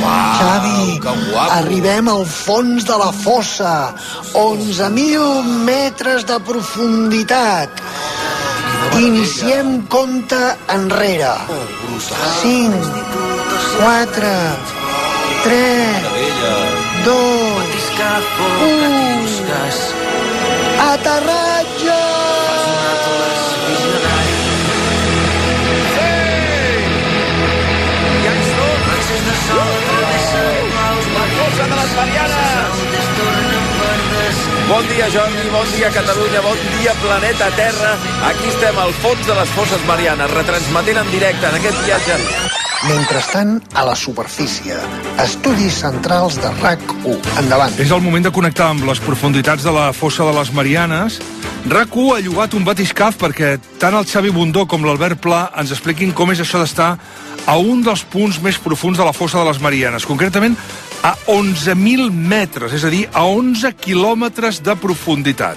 arribem al fons de la fossa, 11.000 metres de profunditat. Iniciem compte enrere. 5, 4, 3, 2, 1... Aterratge! Bon dia, Jordi, bon dia, Catalunya, bon dia, planeta Terra. Aquí estem al fons de les fosses Marianes, retransmetent en directe en aquest viatge. Mentrestant, a la superfície, estudis centrals de RAC1. Endavant. És el moment de connectar amb les profunditats de la fossa de les Marianes. RAC1 ha llogat un batiscaf perquè tant el Xavi Bundó com l'Albert Pla ens expliquin com és això d'estar a un dels punts més profuns de la fossa de les Marianes, concretament a 11.000 metres, és a dir, a 11 quilòmetres de profunditat.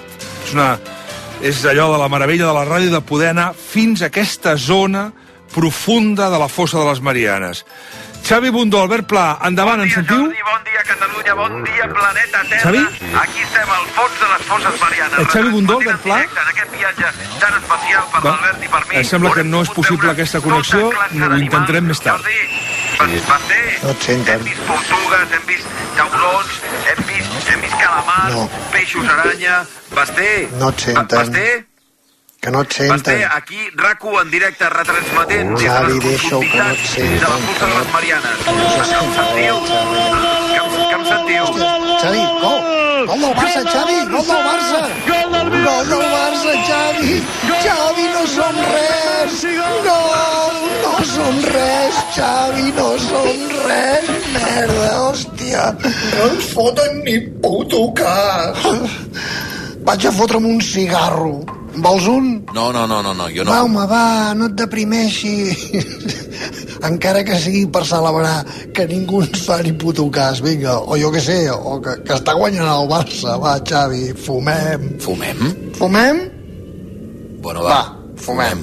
És allò de la meravella de la ràdio de poder anar fins a aquesta zona profunda de la fossa de les Marianes. Xavi Bundó, Albert Pla, endavant, ens sentiu? Bon dia, Catalunya, bon dia, planeta Terra. Xavi? Aquí estem al fons de les fosses Marianes. Xavi Bundó, Albert Pla? En aquest viatge tan especial per l'Albert i per mi. Em sembla que no és possible aquesta connexió, ho intentarem més tard. Basté, no et senten. Hem vist tortugues, hem vist taurons, hem vist calamars, peixos aranya. Basté? No et senten. Basté? Que no et senten. Basté, aquí RAC1 en directe retransmetent des de les profunditats de la fossa de les Marianes. Que em sentiu? Que em sentiu? Xavi, gol! Gol del Barça, Xavi! Gol del Barça! Gol del Barça, Xavi! Xavi, no som res! Gol! No som res, Xavi, no som res! Merda, hòstia! No ens foten ni puto cas! Vaig a fotre'm un cigarro. Vols un? No, jo no. Va, home, va, no et deprimeixis. Encara que sigui per celebrar que ningú ens fa ni puto cas, vinga, o jo què sé, o que està guanyant el Barça. Va, Xavi, fumem. Fumem? Fumem? Bueno, va, fumem.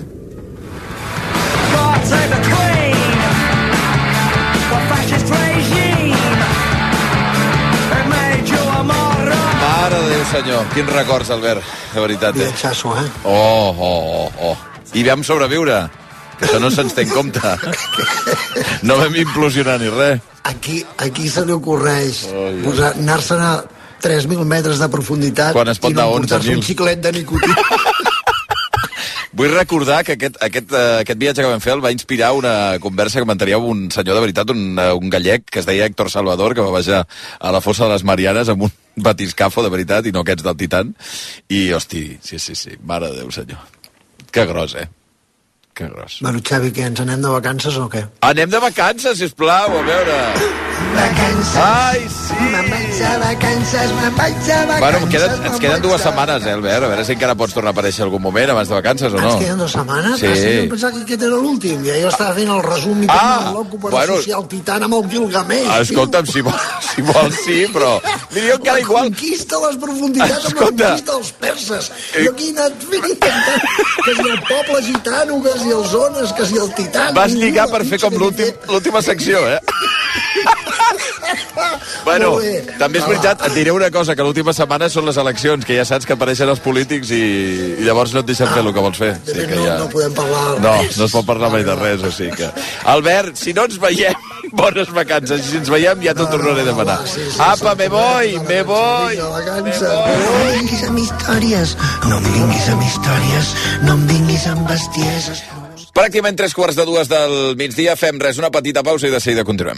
Mare de Déu, senyor. Quins records, Albert, de veritat. Viatjasso, eh? Oh. I vam sobreviure, que això no se'ns té en compte. No vam implosionar ni res. Aquí se li ocorreix anar-se'n a 3.000 metres de profunditat quan es pot anar a 11.000. I no portar-se un xiclet de nicotina. Vull recordar que aquest viatge que vam fer el va inspirar una conversa que mantenia un senyor de veritat, un gallec, que es deia Héctor Salvador, que va baixar a la fossa de les Marianes amb un batiscafo de veritat, i no aquests del Titan. I, hosti, sí, mare de Déu, senyor. Que gros, Que gros. Bueno, Xavi, què, ens anem de vacances o què? Anem de vacances, sisplau, a veure. Vacances. Ai, sí. Me'n vaig a vacances. Bueno, ens queden 2 setmanes, Albert. A veure si encara pots tornar a aparèixer algun moment abans de vacances o no. Ens queden 2 setmanes? Sí. Jo pensava que aquest era l'últim. Ja jo estava fent el resum i tot loco per associar el Titan amb el Gilgamesh. Escolta'm, si vols, sí, però... Mira, encara igual... La conquista de les profunditats amb la conquista dels perses. Jo aquí he anat fent intentant que si el poble gitano, que si els zones, que si el Titan... Vas lligar per fer com l'última secció, Bueno, també és veritat, et diré una cosa, que l'última setmana són les eleccions, que ja saps que apareixen els polítics i llavors no et deixen fer el que vols fer. Sí, que no podem parlar de res. No es pot parlar mai de res, o sigui que... Albert, si no ens veiem, bones vacances, i si ens veiem ja t'ho tornaré a demanar. Apa, me voy. No vinguis amb històries, no em vinguis amb bestieses. Pràcticament 3:45 del migdia, fem res, una petita pausa i de seguida continuem.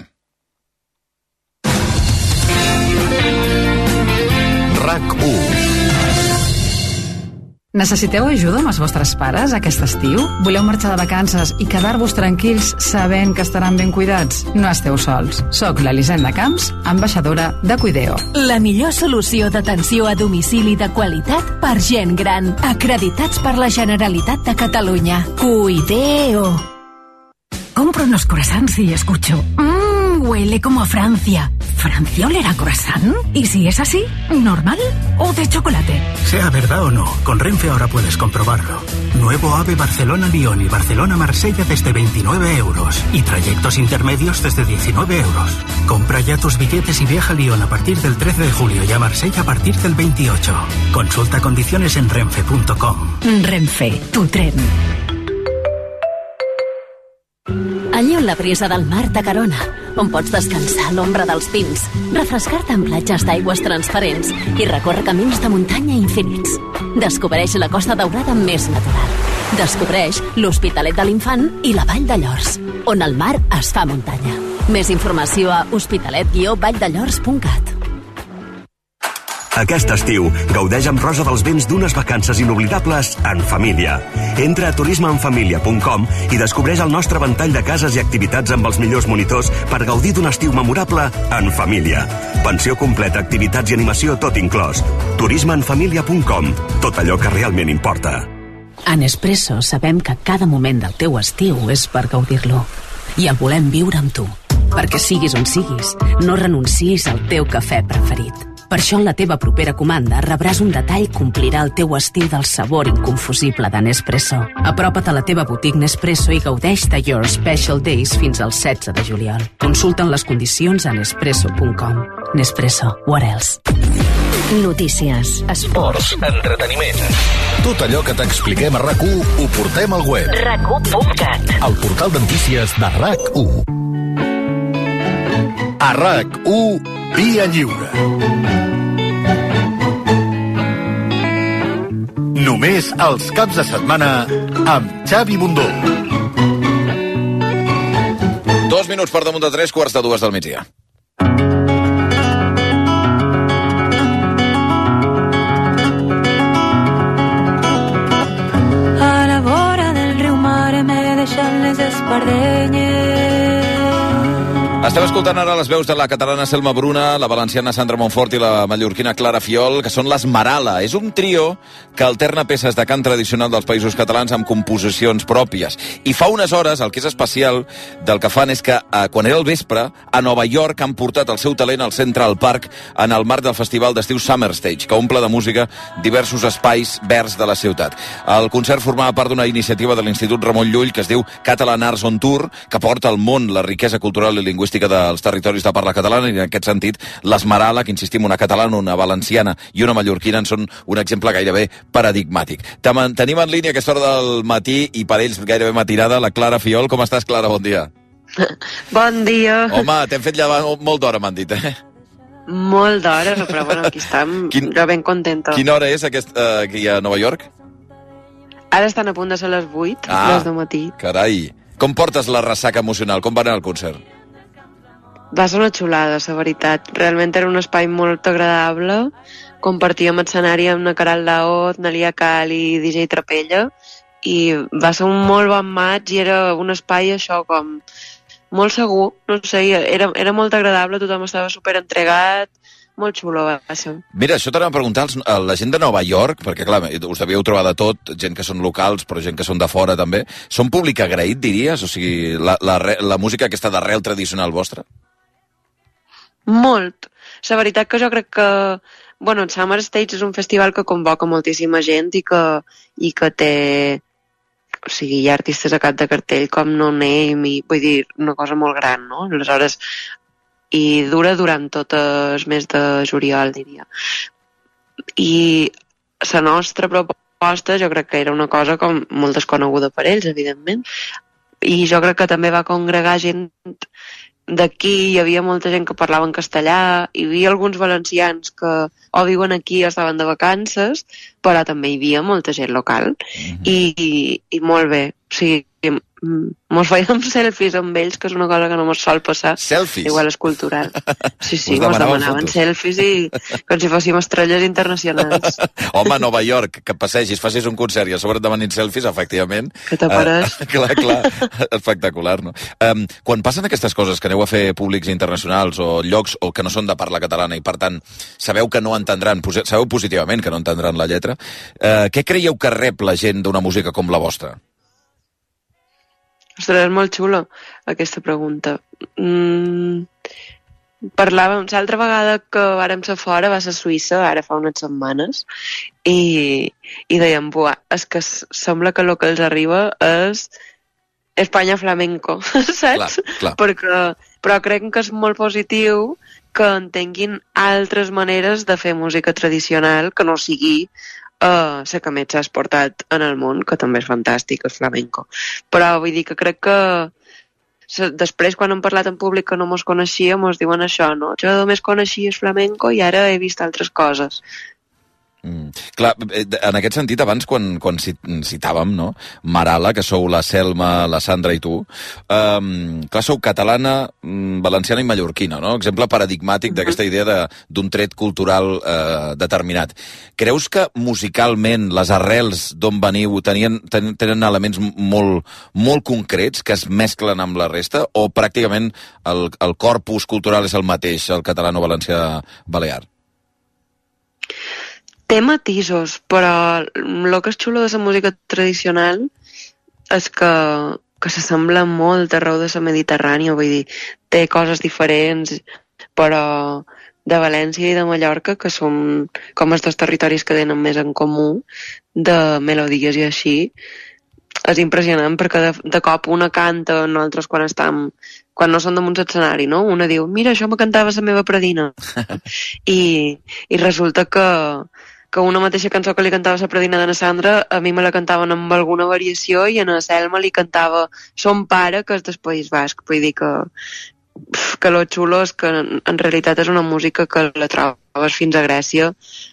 RAC1. Necessiteu ajuda amb els vostres pares aquest estiu? Voleu marxar de vacances i quedar-vos tranquils sabent que estaran ben cuidats? No esteu sols. Soc l'Elisenda Camps, ambaixadora de Cuideo. La millor solució d'atenció a domicili de qualitat per gent gran. Acreditats per la Generalitat de Catalunya. Cuideo. Compro unos croissants y escucho... huele como a Francia. ¿Francia olerá croissant? ¿Y si es así, normal o de chocolate? Sea verdad o no, con Renfe ahora puedes comprobarlo. Nuevo AVE Barcelona-Lyon y Barcelona-Marsella desde 29 euros. Y trayectos intermedios desde 19 euros. Compra ya tus billetes y viaja a Lyon a partir del 13 de julio y a Marsella a partir del 28. Consulta condiciones en renfe.com. Renfe, tu tren. Allí on la brisa del mar t'acarona, on pots descansar a l'ombra dels pins, refrescar-te en platges d'aigües transparents i recórrer camins de muntanya infinits. Descobreix la Costa Daurada més natural. Descobreix l'Hospitalet de l'Infant i la Vall de Llors, on el mar es fa muntanya. Més informació a hospitalet-valldellors.cat. Aquest estiu, gaudeix amb Rosa dels Vents d'unes vacances inoblidables en família. Entra a turismeenfamilia.com i descobreix el nostre ventall de cases i activitats amb els millors monitors per gaudir d'un estiu memorable en família. Pensió completa, activitats i animació tot inclòs. turismeenfamilia.com. Tot allò que realment importa. A Nespresso sabem que cada moment del teu estiu és per gaudir-lo. I el volem viure amb tu. Perquè siguis on siguis, no renuncis al teu cafè preferit. Per això en la teva propera comanda rebràs un detall que omplirà el teu estil del sabor inconfusible de Nespresso. Apropa't a la teva botiga Nespresso i gaudeix de Your Special Days fins al 16 de juliol. Consulta'n les condicions a nespresso.com. Nespresso, what else? Notícies, esports, entreteniment. Tot allò que t'expliquem a RAC1 ho portem al web. RAC1.cat. El portal de notícies de RAC1. A RAC1, Via Lliure. Només els caps de setmana amb Xavi Bundó. 2 minuts per damunt de 3, quarts de 2 del migdia. A la vora del riu Mare me deixen les espardenyes. Estem escoltant ara les veus de la catalana Selma Bruna, la valenciana Sandra Montfort i la mallorquina Clara Fiol, que són les Marala. És un trio que alterna peces de cant tradicional dels països catalans amb composicions pròpies. I fa unes hores, el que és especial del que fan és que, quan era el vespre, a Nova York han portat el seu talent al Central Park en el marc del festival d'estiu Summer Stage, que omple de música diversos espais verds de la ciutat. El concert formava part d'una iniciativa de l'Institut Ramon Llull que es diu Catalan Arts on Tour, que porta al món la riquesa cultural i lingüística dels territoris de parla catalana, i en aquest sentit les Marala, que insistim, una catalana, una valenciana i una mallorquina, en són un exemple gairebé paradigmàtic. Tenim en línia a aquesta hora del matí i per ells gairebé matinada la Clara Fiol. Com estàs, Clara? Bon dia. Bon dia. Home, t'hem fet llevar molt d'hora, m'han dit, eh? Molt d'hora, però bueno, aquí estem. Jo ben contenta. Quina hora és aquí a Nova York? Ara estan a punt de ser les 8, les de matí. Carai. Com portes la ressaca emocional? Com va anar el concert? Va ser una xulada, la veritat. Realment era un espai molt agradable. Compartíem escenari amb la Caral Laoz, Nalia Cal i DJ Trapella, i va ser un molt bon maig i era un espai, això, com molt segur, no sé, era molt agradable, tothom estava superentregat, molt xulo va ser. Mira, això t'anava a preguntar a la gent de Nova York, perquè clar, us devíeu trobar de tot, gent que són locals, però gent que són de fora també. Són públic agraït, diries? O sigui, la música aquesta d'arrel tradicional vostra? Molt. La veritat que jo crec que bueno, el Summer Stage és un festival que convoca moltíssima gent i que té, o sigui, hi ha artistes a cap de cartell com No Name i vull dir, una cosa molt gran, no? Aleshores, i dura durant tot el mes de juliol, diria. I la nostra proposta jo crec que era una cosa com molt desconeguda per ells, evidentment, i jo crec que també va congregar gent d'aquí, hi havia molta gent que parlava en castellà, hi havia alguns valencians que o viuen aquí o estaven de vacances, però també hi havia molta gent local. I molt bé, o sigui, mos fèiem selfies amb ells, que és una cosa que no mos sol passar. Selfies? Igual és cultural. Sí, Us mos demanaven fotos? selfies i com si fóssim estrelles internacionals. Home, Nova York, que passegis, facis un concert i a sobre et demanin selfies, efectivament. Que t'aparàs. Clar, espectacular, no? Quan passen aquestes coses, que aneu a fer públics internacionals o llocs o que no són de parla catalana i, per tant, sabeu que no entendran, sabeu positivament que no entendran la lletra, què creieu que rep la gent d'una música com la vostra? Ostres, és molt xulo, aquesta pregunta. Parlàvem, l'altra vegada que vàrem ser fora va ser a Suïssa, ara fa unes setmanes, i dèiem, és que sembla que el que els arriba és Espanya flamenco, saps? Clar. Però crec que és molt positiu que entenguin altres maneres de fer música tradicional que no sigui la que més s'ha exportat en el món, que també és fantàstic, el flamenco. Però vull dir que crec que després, quan hem parlat en públic que no mos coneixia, mos diuen això, no? Jo només coneixia el flamenco i ara he vist altres coses. Clar, en aquest sentit, abans quan citàvem, no? Marala, que sou la Selma, la Sandra i tu, clar, sou catalana, valenciana i mallorquina, no? Exemple paradigmàtic d'aquesta idea d'un tret cultural determinat. Creus que musicalment les arrels d'on veniu tenen elements molt concrets que es mesclen amb la resta o pràcticament el corpus cultural és el mateix, el catalano-valencià-balear? Té matisos, però el que és xulo de la música tradicional és que s'assembla molt arreu de la Mediterrània, vull dir, té coses diferents, però de València i de Mallorca, que són com els dos territoris que tenen més en comú, de melodies i així, és impressionant perquè de cop una canta, nosaltres quan no som damunt l'escenari, no? Una diu, mira, això me cantava la meva predina. I resulta que una mateixa cançó que li cantava la predina de la Sandra, a mi me la cantaven amb alguna variació i a la Selma li cantava son pare, que és del País Basc. Vull dir que lo xulo és que en realitat és una música que la trobes fins a Grècia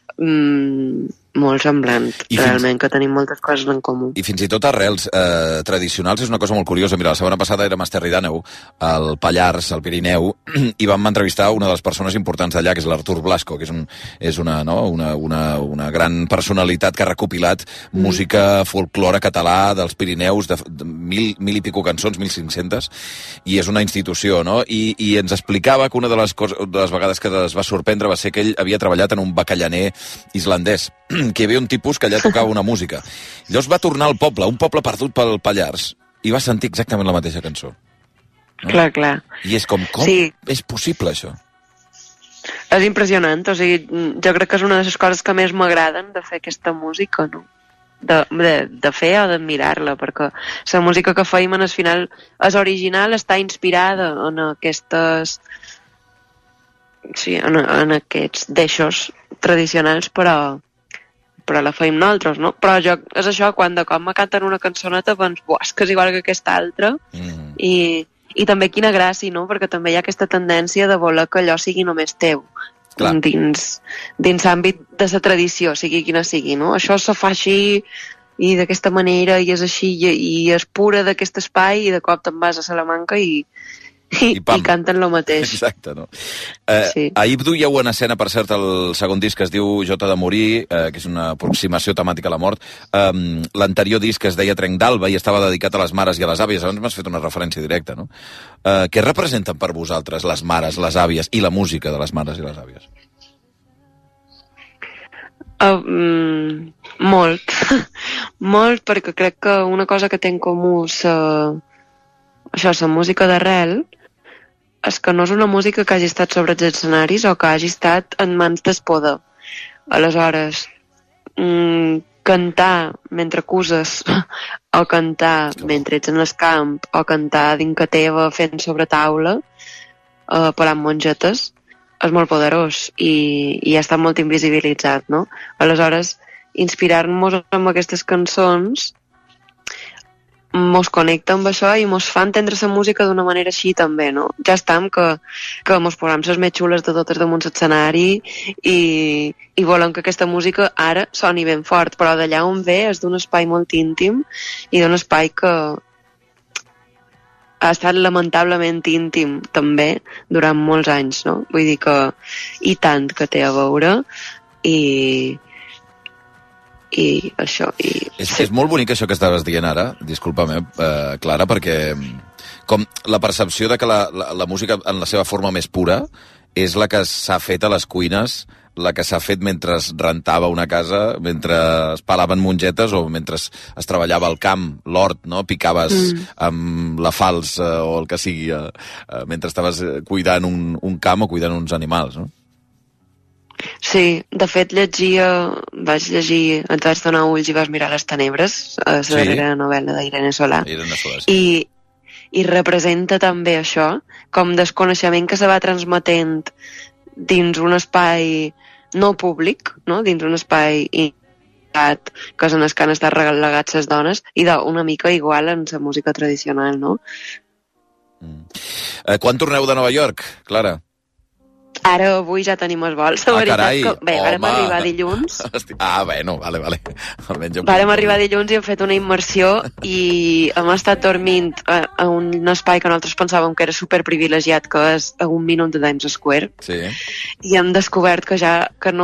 molt semblant, realment, que tenim moltes coses en comú. I fins i tot arrels tradicionals és una cosa molt curiosa. Mira, la setmana passada érem a Esterri d'Àneu, al Pallars, al Pirineu, i vam entrevistar una de les persones importants d'allà, que és l'Artur Blasco, que és una gran personalitat que ha recopilat música folclore català dels Pirineus, de mil i pico cançons, 1.500, i és una institució, no? I ens explicava que una de les vegades que es va sorprendre va ser que ell havia treballat en un bacallaner islandès, que hi havia un tipus que allà tocava una música. Llavors va tornar al poble, un poble perdut pel Pallars, i va sentir exactament la mateixa cançó. No? Clar. I és com sí. És possible, això? És impressionant, o sigui, jo crec que és una de les coses que més m'agraden de fer aquesta música, no? De fer o d'admirar-la, perquè la música que feim al final és original, està inspirada en aquestes... Sí, en aquests deixos tradicionals, però la feim nosaltres, no? Però és això, quan de cop me canten una cançoneta, doncs, és que és igual que aquesta altra, i també quina gràcia, no? Perquè també hi ha aquesta tendència de voler que allò sigui només teu, dins l'àmbit de la tradició, sigui quina sigui, no? Això se fa així, i d'aquesta manera, i és així, i és pura d'aquest espai, i de cop te'n vas a Salamanca i canten lo mateix. Exacte, no? Sí. Ahir duieu en escena, per cert, el segon disc que es diu Jota de morir, que és una aproximació temàtica a la mort. L'anterior disc es deia Trenc d'Alba i estava dedicat a les mares i a les àvies. Abans m'has fet una referència directa, no? Què representen per vosaltres les mares, les àvies i la música de les mares i les àvies? Molt. Molt, perquè crec que una cosa que té en comú la música d'arrel és que no és una música que hagi estat sobre els escenaris o que hagi estat en mans del poder. Aleshores, cantar mentre acuses o cantar mentre ets en el camp o cantar dintre teva fent sobre taula parlant mongetes és molt poderós i ha estat molt invisibilitzat, no? Aleshores, inspirar-nos amb aquestes cançons mos connecta amb això i mos fa entendre la música d'una manera així també, no? Ja estem que mos posam les més xules de totes damunt l'escenari i volem que aquesta música ara soni ben fort, però d'allà on ve és d'un espai molt íntim i d'un espai que ha estat lamentablement íntim també durant molts anys, no? Vull dir que i tant que té a veure i això. És molt bonic això que estaves dient ara, disculpa'm, Clara, perquè com la percepció de que la música en la seva forma més pura és la que s'ha fet a les cuines, la que s'ha fet mentre es rentava una casa, mentre es palaven mongetes o mentre es treballava al camp, l'hort, no? Picaves amb la falç o el que sigui, mentre estaves cuidant un camp o cuidant uns animals, no? Sí, de fet vaig llegir ens vaig donar ulls i vas mirar les tenebres, la darrera novel·la d'Irene Solà. Sí. I representa també això, com desconeixement que se va transmetent dins un espai no públic, no? Dins un espai que és en el que han estat relegats les dones, i una mica igual en la música tradicional, no? Quan torneu de Nova York, Clara? Ara, avui ja tenim els vols, la veritat. Carai, que vàrem arribar dilluns. Bueno, vale. Vàrem arribar dilluns i hem fet una immersió i hem estat dormint a un espai que nosaltres pensàvem que era superprivilegiat, que és a 1 minut de Times Square. Sí. I hem descobert que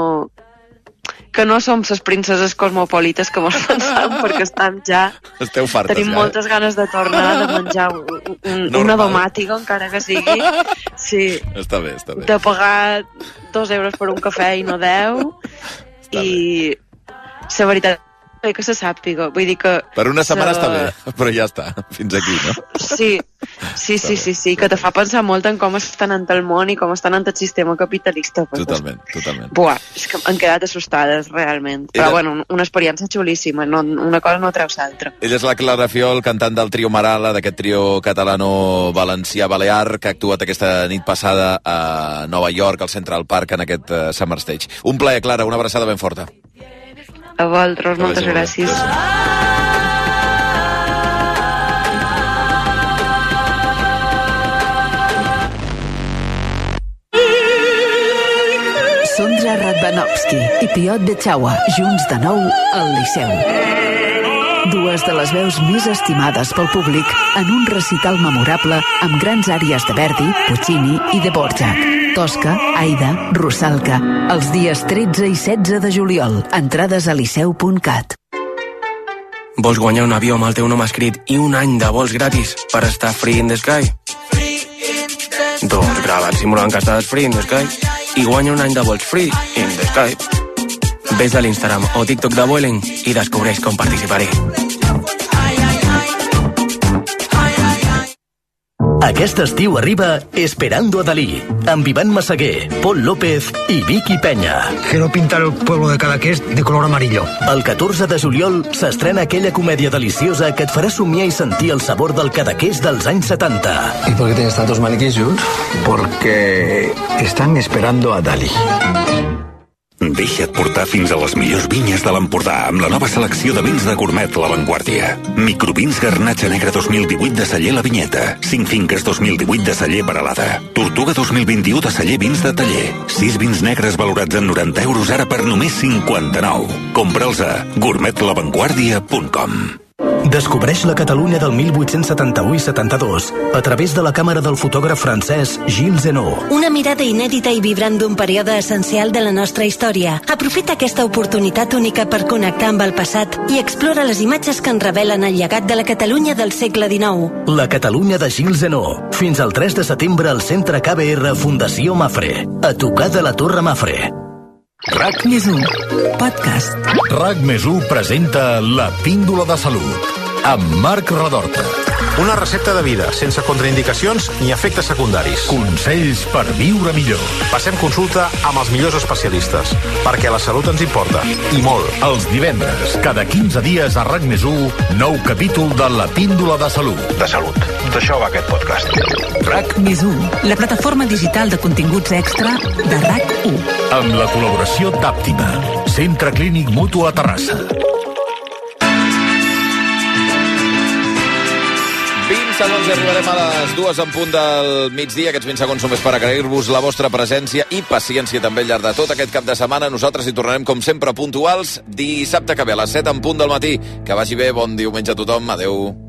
no som les princeses cosmopolites que mos pensàvem, perquè estan ja... Esteu fartes, tenim moltes ganes de tornar, de menjar una domàtica, encara que sigui. Sí. Està bé. De pagar 2 euros per un cafè i no 10. I la veritat és que se sàpiga. Vull dir que... Per una setmana està bé, però ja està. Fins aquí, no? Sí, que te fa pensar molt en com està anant el món i com està anant el sistema capitalista. Totalment. Buah, és que han quedat assustades, realment. Però, bueno, una experiència xulíssima. Una cosa no treu l'altra. Ella és la Clara Fiol, cantant del trio Marala, d'aquest trio catalano-valencià-balear, que ha actuat aquesta nit passada a Nova York, al Central Park, en aquest Summer Stage. Un plaer, Clara, una abraçada ben forta. A vosaltres, moltes gràcies. Sondra Radvanovsky i Piotr Bechawa, junts de nou al Liceu. Dues de les veus més estimades pel públic en un recital memorable amb grans àries de Verdi, Puccini i Dvorak. Tosca, Aida, Rusalka, els dies 13 i 16 de juliol. Entrades a liceu.cat. Vols guanyar un avió amb el teu nom escrit i un any de vols gratis per estar free in the sky? Doncs grava't simulant que estàs free in the sky i guanya un any de vols free in the sky. Ves a l'Instagram o TikTok de Vueling i descobreix com participar-hi. Aquest estiu arriba Esperando a Dalí, amb Iván Massaguer, Pol López i Vicky Peña. Quiero pintar el pueblo de Cadaqués de color amarillo. El 14 de juliol s'estrena aquella comèdia deliciosa que et farà somiar i sentir el sabor del Cadaqués dels anys 70. ¿Y por qué tienes tantos maniquís junts? Porque están esperando a Dalí. Deixa't portar fins a les millors vinyes de l'Empordà amb la nova selecció de vins de gourmet La Vanguardia. Microvins Garnatxa Negre 2018 de Celler La Vinyeta. 5 Finques 2018 de Celler Peralada. Tortuga 2021 de Celler Vins de Taller. 6 vins negres valorats en 90 euros ara per només 59. Compra'ls a gourmetlavanguardia.com. Descobreix la Catalunya del 1871 i 72 a través de la càmera del fotògraf francès Gilles Zenot. Una mirada inèdita i vibrant d'un període essencial de la nostra història. Aprofita aquesta oportunitat única per connectar amb el passat i explora les imatges que en revelen el llegat de la Catalunya del segle XIX. La Catalunya de Gilles Zenot. Fins al 3 de setembre al Centre KBR Fundació Mafre. A tocar de la Torre Mafre. RAC+1, podcast. RAC+1 presenta La Píndola de Salut, amb Marc Redorta. Una recepta de vida, sense contraindicacions ni efectes secundaris. Consells per viure millor. Passem consulta amb els millors especialistes, perquè la salut ens importa, i molt. Els divendres, cada 15 dies a RAC+1, nou capítol de La Píndola de Salut. De salut. D'això va aquest podcast. RAC+1, la plataforma digital de continguts extra de RAC1. Amb la col·laboració d'Àptima, Centre Clínic Mutu a Terrassa. 20 segons i arribarem a les 2 en punt del migdia. Aquests 20 segons només per agrair-vos la vostra presència i paciència també al llarg de tot aquest cap de setmana. Nosaltres hi tornarem, com sempre, puntuals dissabte que ve a les 7 en punt del matí. Que vagi bé, bon diumenge a tothom. Adeu.